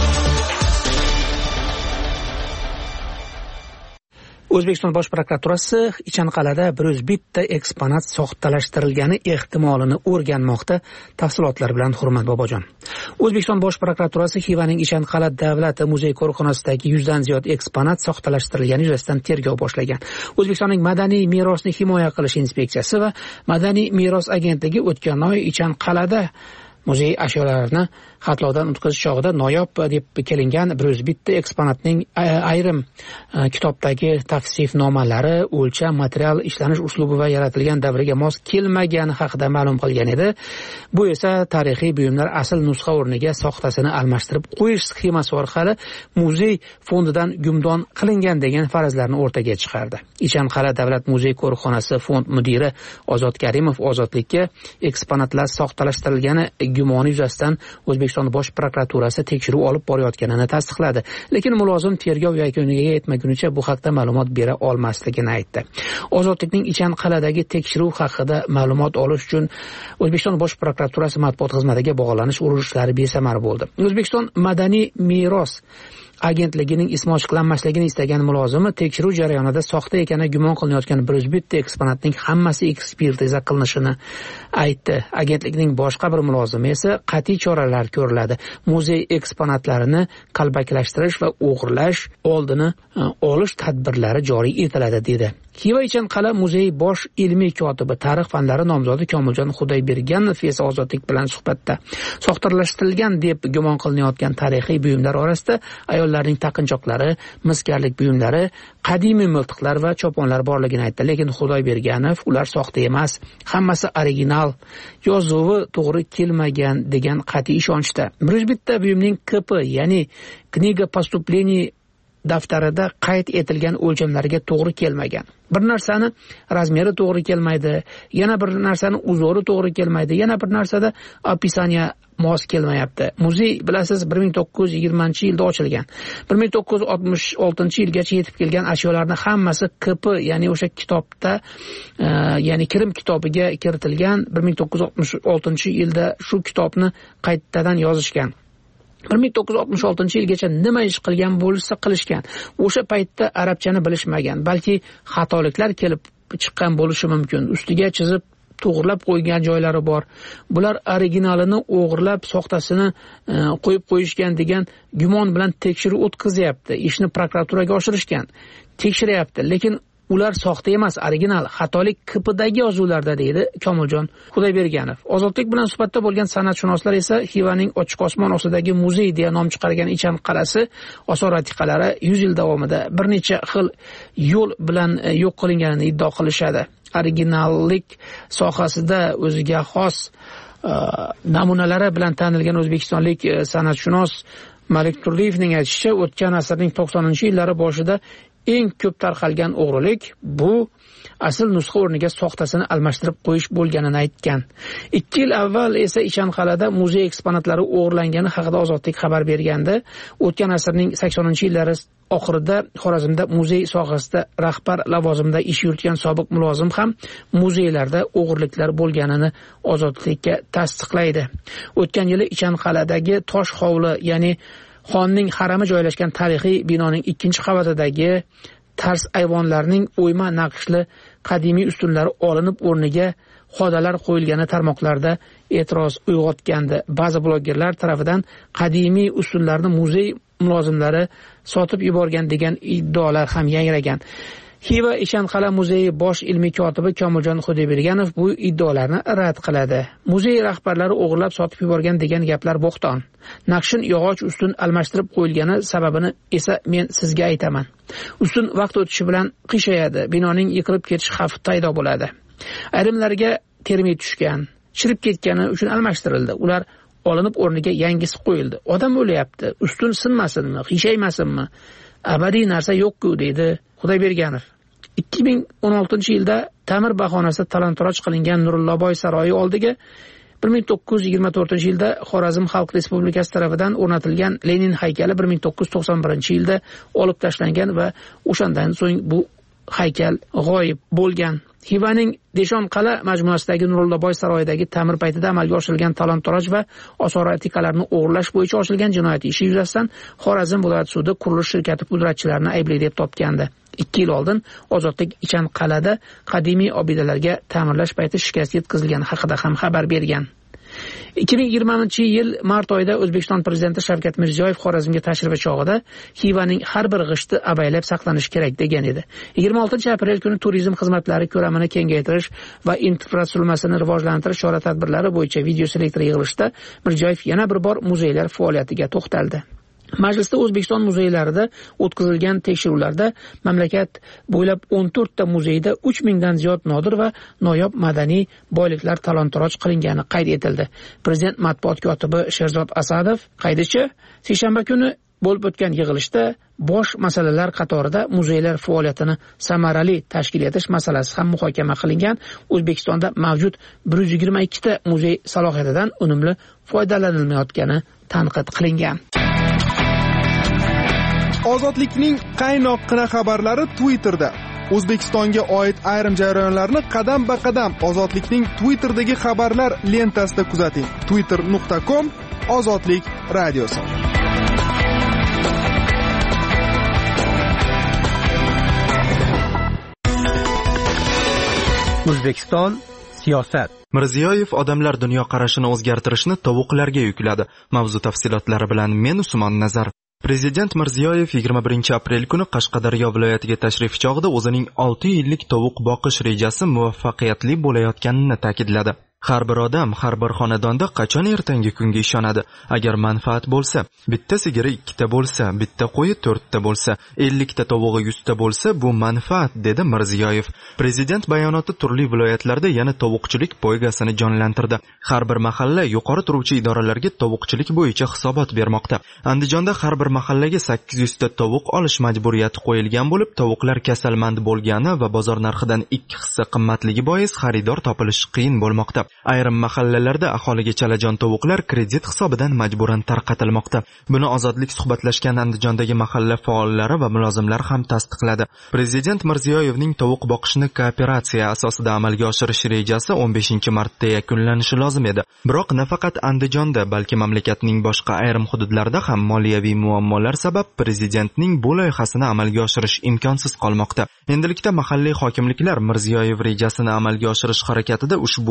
O'zbekiston Bosh prokuraturasi Ichanqal'ada bir yuz bitta eksponat soxtalashtirilgani ehtimolini o'rganmoqda. Tafsilotlar bilan Hurmat Bobojon. O'zbekiston Bosh prokuraturasi Xivaning Ichanqal'a davlat muzey qo'riqxonasidagi yuzdan ziyod eksponat soxtalashtirilgani yuzasidan tergov boshlagan. O'zbekistonning madaniy merosni himoya qilish inspeksiyasi va Madaniy meros agentligi o'tgan oy Ichanqal'ada muzey ashyolarini xatlovdan o'tkazish chog'ida noyob deb kelingan bir yuz bitta eksponatning ayrim kitobdagi tavsifnomalari, o'lcham, material ishlanish uslubi va yaratilgan davriga mos kelmagani haqida ma'lum qilgan edi. Bu esa tarixiy buyumlar asl nusxa o'rniga soxtasini almashtirib qo'yish sxemasi orqali muzey fondidan gumdon qilingan degan farazlarni o'rtaga chiqardi. Ichanqal'a davlat muzey qo'riqxonasi fond mudiri Ozod Karimov ozodlikka eksponatlar soxtalashtirilgani gumoni yuzasidan O'zbekiston Bosh prokuraturasi tekshiruv olib borayotganini tasdiqladi. Lekin mulozim tergov yakuniga yetmagunicha bu haqda ma'lumot bera olmasligini aytdi. Ozodlikning Ichanqal'adagi tekshiruv haqida ma'lumot olish uchun O'zbekiston Bosh prokuraturasi matbuot xizmatiga bog'lanish urunishlari besamar bo'ldi. O'zbekiston Madaniy meros agentligining ismi ochiqlanmasligini istagan mulozimi tekshiruv jarayonida soxta ekani gumon qilinayotgan bir yuz bitta eksponatning hammasi ekspertiza qilinishini aytdi. Agentlikning boshqa bir mulozimi esa qat'iy choralar ko'riladi. Muzey eksponatlarini qalbakilashtirish va o'g'irlash oldini olish tadbirlari joriy etiladi dedi. Xiva Ichanqal'a muzey bosh ilmiy kotibi, tarix fanlari nomzodi Komiljon Xudoyberganov esa Ozodlik bilan suhbatda soxtalashtirilgan deb gumon qilinayotgan tarixiy buyumlar orasida ayollarning taqinchoqlari, miskarlik buyumlari, qadimiy miltiqlar va choponlar borligini aytdi. Lekin Xudoyberganov ular soxta emas, hammasi original, yozuvi to'g'ri kelmagan degan qat'iy ishonchda. bir yuz bitta buyumning K P, ya'ni Kniga поступлений daftarida qayd etilgan o'lchamlarga to'g'ri kelmagan. Bir narsani razmeri to'g'ri kelmaydi, yana bir narsani uzori to'g'ri kelmaydi, yana bir narsada opisaniya mos kelmayapti. Muzey bilasiz bir ming to'qqiz yuz yigirmanchi yilda ochilgan. bir ming to'qqiz yuz oltmish oltinchi yilgacha yetib kelgan ashyolarning hammasi K P, ya'ni o'sha kitobda, e, ya'ni kirim kitobiga kiritilgan. bir ming to'qqiz yuz oltmish oltinchi yilda shu kitobni qaytadan yozishgan. bir ming to'qqiz yuz oltmish oltinchi yilgacha nima ish qilgan bo'lsa qilishgan. O'sha paytda arabchani bilishmagan, balki xatoliklar kelib chiqqan bo'lishi mumkin. Ustiga chizib to'g'rilab qo'ygan joylari bor. Bular originalini o'g'irlab soxtasini e, qo'yib qo'yishgan degan gumon bilan tekshiruv o'tkazyapti. Ishni prokuraturaga oshirishgan. Tekshiryapti, lekin ular soxta emas, original, xatolik kipidagi yozuvlarda, deydi Komiljon Xudoyberganov. Ozodlik bilan suhbatda bo'lgan san'atshunoslar esa Xivaning ochiq osmon ostidagi muzey deya nom chiqargan Ichan qal'asi osor atiqalari yuz yil davomida bir necha xil yo'l bilan yo'q qilinganini iddao qilishadi. Originallik sohasida o'ziga xos namunalari bilan tanilgan o'zbekistonlik san'atshunos Malik Turdiyevning aytishicha, o'tgan asrning to'qsoninchi yillari boshida eng ko'p tarqalgan o'g'rilik bu asl nusxa o'rniga soxtasini almashtirib qo'yish bo'lganini aytgan. ikki yil avval esa Ichanqal'ada muzey eksponatlari o'g'irlangani haqida Ozodlik xabar bergandi. O'tgan asrning saksoninchi yillari oxirida Xorazmda muzey sohasida rahbar lavozimida ish yuritgan sobiq mulozim ham muzeylarda o'g'irliklar bo'lganini Ozodlikka tasdiqlaydi. O'tgan yili Ichanqal'adagi tosh hovli, ya'ni xonning harami joylashgan tarixiy binoning ikkinchi qavatidagi tars ayvonlarning o'yma naqshli qadimiy ustunlari olinib o'rniga xodalar qo'yilgani tarmoqlarda e'tiroz uyg'otgandi. Ba'zi blogerlar tomonidan qadimiy ustunlarni muzey mulozimlari sotib yuborgan degan iddaolar ham yangragan. Xiva Ichanqal'a muzeyi bosh ilmiy kotibi Komiljon Xudoyberganov bu iddaolarni rad qiladi. Muzey rahbarlari o'g'irlab sotib yuborgan degan gaplar bo'xton. Naqshin yog'och ustun almashtirib qo'yilgani sababini esa men sizga aytaman. Ustun vaqt o'tishi bilan qiyshayadi, binoning yiqilib ketish xavfi paydo bo'ladi. Ayrimlarga termit tushgan, chirib ketgani uchun almashtirildi. Ular olinib o'rniga yangisi qo'yildi. Odam o'lyapti, ustun sinmasinmi, qiyshaymasinmi? Abadiy narsa yo'q-ku, deydi Xudoyberganov. ikki ming o'n oltinchi yilda ta'mir bahonasida talon-toroj qilingan Nurulloboy saroyi oldiga bir ming to'qqiz yuz yigirma to'rtinchi yilda Xorazm Xalq Respublikasi tomonidan o'rnatilgan Lenin haykali bir ming to'qqiz yuz to'qson birinchi yilda olib tashlangan va o'shandan so'ng bu haykal g'oyib bo'lgan. Xivaning Deshon qala majmuasidagi Nurulloboy saroyidagi ta'mir paytida amalga oshirilgan talon-toroj va osor atikalarni o'g'irlash bo'yicha ochilgan jinoyat ishi yuzasidan Xorazm viloyat sudi qurilish shirkati pudratchilarini aybli deb topgandi. ikki yil oldin Ozodlik Ichanqal'ada qadimiy obidalarga ta'mirlash payti shikast yetkazilgani haqida ham xabar bergan. ikki ming yigirmanchi yil mart oyida O'zbekiston prezidenti Shavkat Mirziyoyev Xorazmga tashrifi chog'ida Xivaning har bir g'ishti avaylab saqlanishi kerak degan edi. yigirma oltinchi aprel kuni turizm xizmatlari ko'lamini kengaytirish va infratuzilmasini rivojlantirish chora-tadbirlari bo'yicha video selektor yig'ilishida Mirziyoyev yana bir bor muzeylar faoliyatiga to'xtaldi. Majlisda O'zbekiston muzeylarida o'tkazilgan tekshiruvlarda mamlakat bo'ylab o'n to'rtta muzeyda uch mingdan ziyod nodir va noyob madaniy boyliklar talon-toroj qilingani qayd etildi. Prezident matbuot kotibi Sherzod Asadov qaydicha seshanba kuni bo'lib o'tgan yig'ilishda bosh masalalar qatorida muzeylar faoliyatini samarali tashkil etish masalasi ham muhokama qilingan. O'zbekistonda mavjud bir yuz yigirma ikkita muzey salohiyatidan unumli foydalanilmayotgani tanqid qilingan. Ozodlikning qaynoqqina xabarlari Twitterda. O'zbekistonga oid ayrim jarayonlarni qadam-ba-qadam Ozodlikning Twitter'dagi xabarlar lentasida kuzating. twitter nuqta com Ozodlik radiosi. O'zbekiston siyosat. Mirziyoyev odamlar dunyoqarashini o'zgartirishni tovuqlarga yukladi. Mavzu tafsilotlari bilan men Usmon Nazar. Prezident Mirziyoyev yigirma birinchi aprel kuni Qashqadaryo viloyatiga tashrif chog'ida o'zining olti yillik tovuq boqish rejasi muvaffaqiyatli bo'layotganini ta'kidladi. Har bir odam, har bir xonadonda qachon ertangi kunga ishonadi? Agar manfaat bo'lsa, bitta sigiri ikkita bo'lsa, bitta qo'yi to'rtta bo'lsa, ellikta tovug'i yuzta bo'lsa, bu manfaat, dedi Mirziyoyev. Prezident bayonoti turli viloyatlarda yana tovuqchilik poygasini jonlantirdi. Har bir mahalla yuqori turuvchi idoralarga tovuqchilik bo'yicha hisobot bermoqda. Andijonda har bir mahallaga sakkiz yuz ta tovuq olish majburiyati qo'yilgan bo'lib, tovuqlar kasalmand bo'lgani va bozor narxidan ikki hissa qimmatligi bois xaridor topilishi qiyin bo'lmoqda. Ayrim mahallalarda aholiga chalajon tovuqlar kredit hisobidan majburan tarqatilmoqda. Buni Ozodlik suhbatlashgan Andijondagi mahalla faollari va mulozimlar ham tasdiqladi. Prezident Mirziyoyevning tovuq boqishni kooperatsiya asosida amalga oshirish rejasi o'n beshinchi martda yakunlanishi lozim edi. Biroq nafaqat Andijonda, balki mamlakatning boshqa ayrim hududlarida ham moliyaviy muammolar sabab prezidentning bu loyihasini amalga oshirish imkonsiz qolmoqda. Endilikda mahalliy hokimliklar Mirziyoyev rejasini amalga oshirish harakatida ushbu loyiha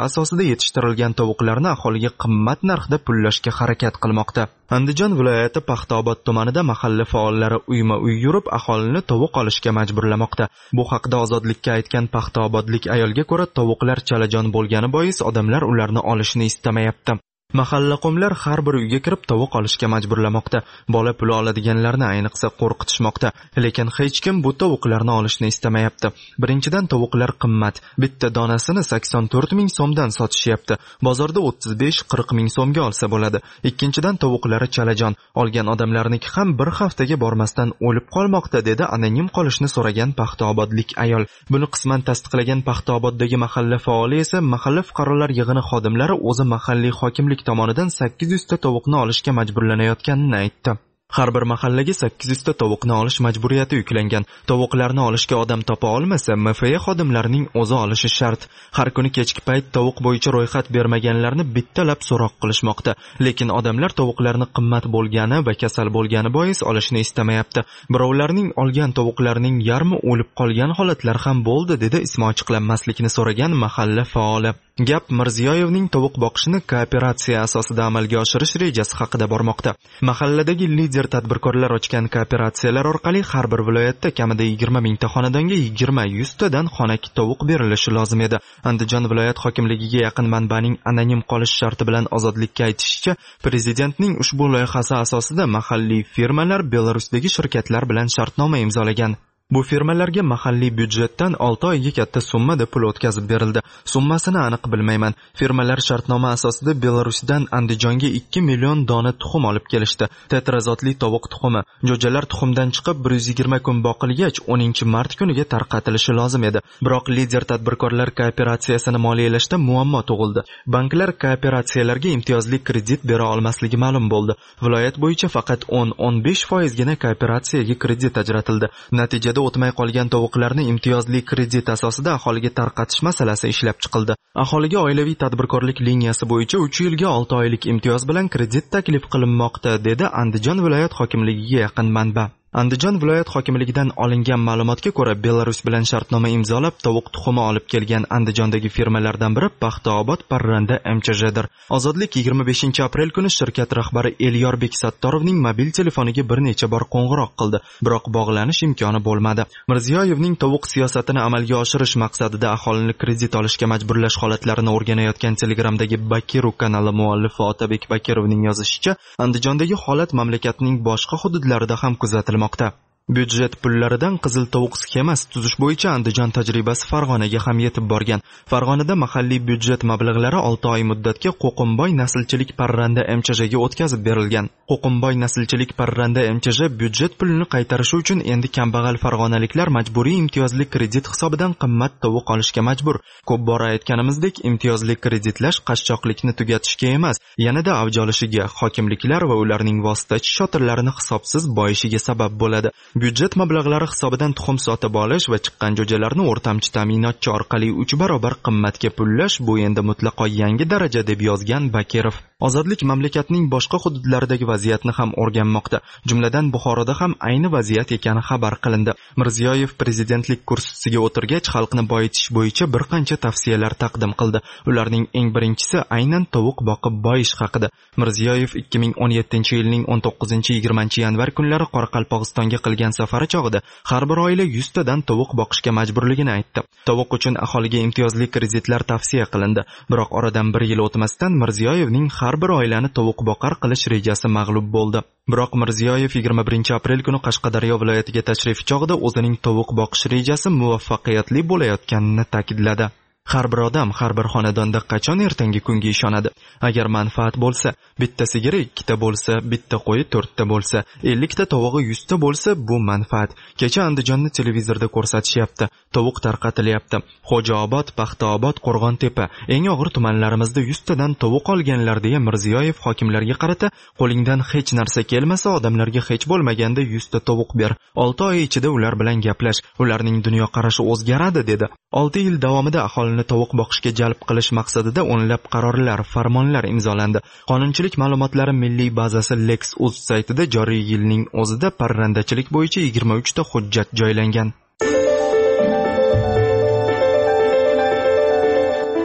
asosida yetishtirilgan tovuqlarni aholiga qimmat narxda pullashga harakat qilmoqda. Andijon viloyati Paxtaobod tumanida mahalla faollari uyma-uy yurib aholini tovuq olishga majburlamoqda. Bu haqda Ozodlikka aytgan paxtaobodlik ayolga ko'ra, tovuqlar chalajon bo'lgani bois odamlar ularni olishni istamayapti. Mahalla qomlar har bir uyga kirib tovuq olishga majburlamoqda. Bola puli oladiganlarni ayniqsa qo'rqitishmoqda, lekin hech kim bu tovuqlarni olishni istamayapti. Birinchidan, tovuqlar qimmat. Bitta donasini sakson to'rt ming so'mdan sotishyapti. Bozorda o'ttiz besh qirq ming so'mga olsa bo'ladi. Ikkinchidan, tovuqlari chalajon. Olgan odamlarniki ham bir haftaga bormasdan o'lib qolmoqda, dedi anonim qolishni so'ragan paxtaobodlik ayol. Buni qisman tasdiqlagan Paxtaoboddagi mahalla faoli esa mahalla fuqarolar yig'ini xodimlari o'zi mahalliy hokimlik tomonidan sakkiz yuz ta tovuqni olishga majburlanayotganini aytdi. Har bir mahallaga sakkiz yuz ta tovuqni olish majburiyati yuklangan. Tovuqlarni olishga odam topa olmasa, M F A xodimlarining o'zi olishi shart. Har kuni kechki payt tovuq bo'yicha ro'yxat bermaganlarni bittalab so'roq qilishmoqda. Lekin odamlar tovuqlarni qimmat bo'lgani va kasal bo'lgani bois olishni istamayapti. Birovlarning olgan tovuqlarining yarmi o'lib qolgan holatlar ham bo'ldi, dedi ismi ochiqlanmaslikni so'ragan mahalla faoli. Gap Mirziyoyevning tovuq boqishini kooperatsiya asosida amalga oshirish rejasi haqida bormoqda. Mahalladagi lider tadbirkorlar ochgan kooperatsiyalar orqali har bir viloyatda kamida yigirma mingta xonadonga yigirma yuz tadan xonaki tovuq berilishi lozim edi. Andijon viloyat hokimligiga yaqin manbaning anonim qolish sharti bilan Ozodlikka aytishicha, prezidentning ushbu loyihasi asosida mahalliy firmalar Belarusdagi shirkatlar bilan shartnoma imzolagan. Bu firmalarga mahalliy byudjetdan olti oyga katta summada pul o'tkazib berildi. Summasini aniq bilmayman. Firmalar shartnoma asosida Belarusdan Andijonga ikki million dona tuxum olib kelishdi. Tetrazotli tovuq tuxumi. Jo'jalar tuxumdan chiqib bir yuz yigirma kun boqilgach o'ninchi mart kuniga tarqatilishi lozim edi. Biroq lider tadbirkorlar kooperatsiyasini moliyalashda muammo tug'ildi. Banklar kooperatsiyalarga imtiyozli kredit bera olmasligi ma'lum bo'ldi. Viloyat bo'yicha faqat o'n o'n besh foizgina kooperatsiyaga kredit ajratildi. Natijada o'tmay qolgan tovuqlarni imtiyozli kredit asosida aholiga tarqatish masalasi ishlab chiqildi. Aholiga oilaviy tadbirkorlik liniyasi bo'yicha uch yilga olti oylik imtiyoz bilan kredit taklif qilinmoqda, dedi Andijon viloyat hokimligiga yaqin manba. Andijon viloyat hokimligidan olingan ma'lumotga ko'ra, Belarus bilan shartnoma imzolab tovuq tuxumi olib kelgan Andijondagi firmalardan biri Paxtaobod Parranda M Ch J'dir. Ozodlik yigirma beshinchi aprel kuni shirkat rahbari Elyorbek Sattorovning mobil telefoniga bir necha bor qo'ng'iroq qildi, biroq bog'lanish imkoni bo'lmadi. Mirziyoyevning tovuq siyosatini amalga oshirish maqsadida aholini kredit olishga majburlash holatlarini o'rganayotgan Telegramdagi Bakiru kanali muallifi Otabek Bakirovning yozishicha, Andijondagi holat mamlakatning boshqa hududlarida ham kuzatilmoqda. Byudjet pullaridan qizil tovuq sxemasi tuzish bo'yicha Andijon tajribasi Farg'onaga ham yetib borgan. Farg'onada mahalliy byudjet mablag'lari olti oy muddatga Qo'qimboy naslchilik Parranda M Ch J'ga o'tkazib berilgan. Qo'qimboy naslchilik Parranda M Ch J byudjet pulini qaytarishi uchun endi kambag'al farg'onaliklar majburiy imtiyozli kredit hisobidan qimmat tovuq olishga majbur. Ko'p bora aytganimizdek, imtiyozli kreditlash qashshoqlikni tugatishga emas, yanada avj olishiga, hokimliklar va ularning vositachi shotirlarini hisobsiz boyishiga sabab bo'ladi. Byudjet mablag'lari hisobidan tuxum sotib olish va chiqqan jo'jalarni o'rtamchi ta'minotchi orqali uch barobar qimmatga pullash bu endi mutlaqo yangi daraja, deb yozgan Bakirov. Ozodlik mamlakatning boshqa hududlaridagi vaziyatni ham o'rganmoqda. Jumladan Buxoroda ham ayni vaziyat ekani xabar qilindi. Mirziyoyev prezidentlik kursisiga o'tirgach, xalqni boyitish bo'yicha bir qancha tavsiyalar taqdim qildi. Ularning eng birinchisi aynan tovuq boqib boyish haqida. Mirziyoyev ikki ming o'n yettinchi yilning o'n to'qqizinchi yigirmanchi yanvar kunlari Qoraqalpog'istonga qilgan safari chog'ida har bir oila yuz tadan tovuq boqishga majburligini aytdi. Tovuq uchun aholiga imtiyozli kreditlar tavsiya qilindi. Biroq oradan bir yil o'tmasdan Mirziyoyevning har bir oilani tovuq boqar qilish rejasi mag'lub bo'ldi. Biroq Mirziyoyev yigirma birinchi aprel kuni Qashqadaryo viloyatiga tashrif chog'ida o'zining tovuq boqish rejasi muvaffaqiyatli bo'layotganini ta'kidladi. Har bir odam har bir xonadonda qachon ertangi kunga ishonadi? Agar manfaat bo'lsa, bitta sigiri ikkita bo'lsa, bitta qo'yi to'rtta bo'lsa, ellikta tovug'i yuzta bo'lsa, bu manfaat. Kecha Andijonni televizorda ko'rsatishyapti. Tovuq tarqatilyapti. Xo'jaobod, Paxtaobod, Qo'rg'ontepa, eng og'ir tumanlarimizda yuz tadan tovuq olganlar, deya Mirziyoyev hokimlarga qarata, qo'lingdan hech narsa kelmasa, odamlarga hech bo'lmaganda yuz ta tovuq ber. olti oy ichida ular bilan gaplash, ularning dunyo qarashi o'zgaradi, dedi. olti yil davomida aholini tovuq boqishga jalb qilish maqsadida o'nlab qarorlar, farmonlar imzolandi. Qonunchilik ma'lumotlari milliy bazasi Lex.uz saytida joriy yilning o'zida parrandachilik bo'yicha yigirma uch ta hujjat joylangan.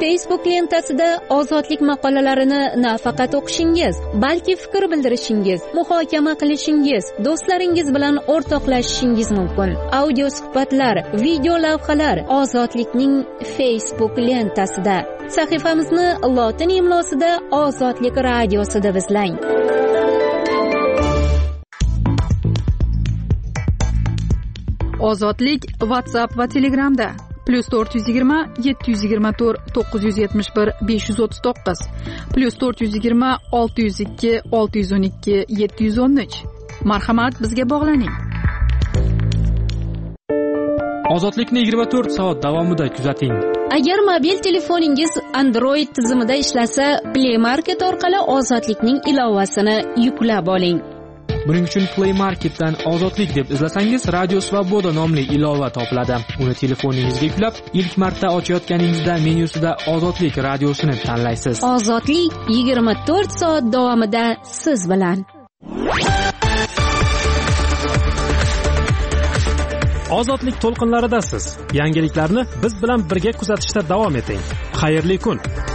Facebook lentasida ozodlik maqolalarini nafaqat o'qishingiz, balki fikr bildirishingiz, muhokama qilishingiz, do'stlaringiz bilan o'rtoqlashishingiz mumkin. Audio suhbatlar, video lavhalar ozodlikning Facebook lentasida. Sahifamizni lotin imlosida Ozodlik radiosi deb izlang. Ozodlik WhatsApp va Telegramda plus to'rt yuz yigirma yetti yuz yigirma to'rt to'qqiz yuz yetmish bir besh yuz o'ttiz to'qqiz plus to'rt yuz yigirma olti yuz ikki olti yuz o'n ikki yetti yuz o'n uch. Marhamat, bizga bog'laning. Ozodlikni yigirma to'rt soat davomida kuzating. Agar mobil telefoningiz Android tizimida ishlasa, Play Market orqali Ozodlikning ilovasini yuklab oling. Buning uchun Play Marketdan Ozodlik deb izlasangiz, Radio Svoboda nomli ilova topiladi. Uni telefoningizga yuklab, ilk marta ochayotganingizda menyusida Ozodlik radiosini tanlaysiz. Ozodlik yigirma to'rt soat davomida siz bilan. Ozodlik to'lqinlaridasiz. Yangiliklarni biz bilan birga kuzatishda davom eting. Xayrli kun.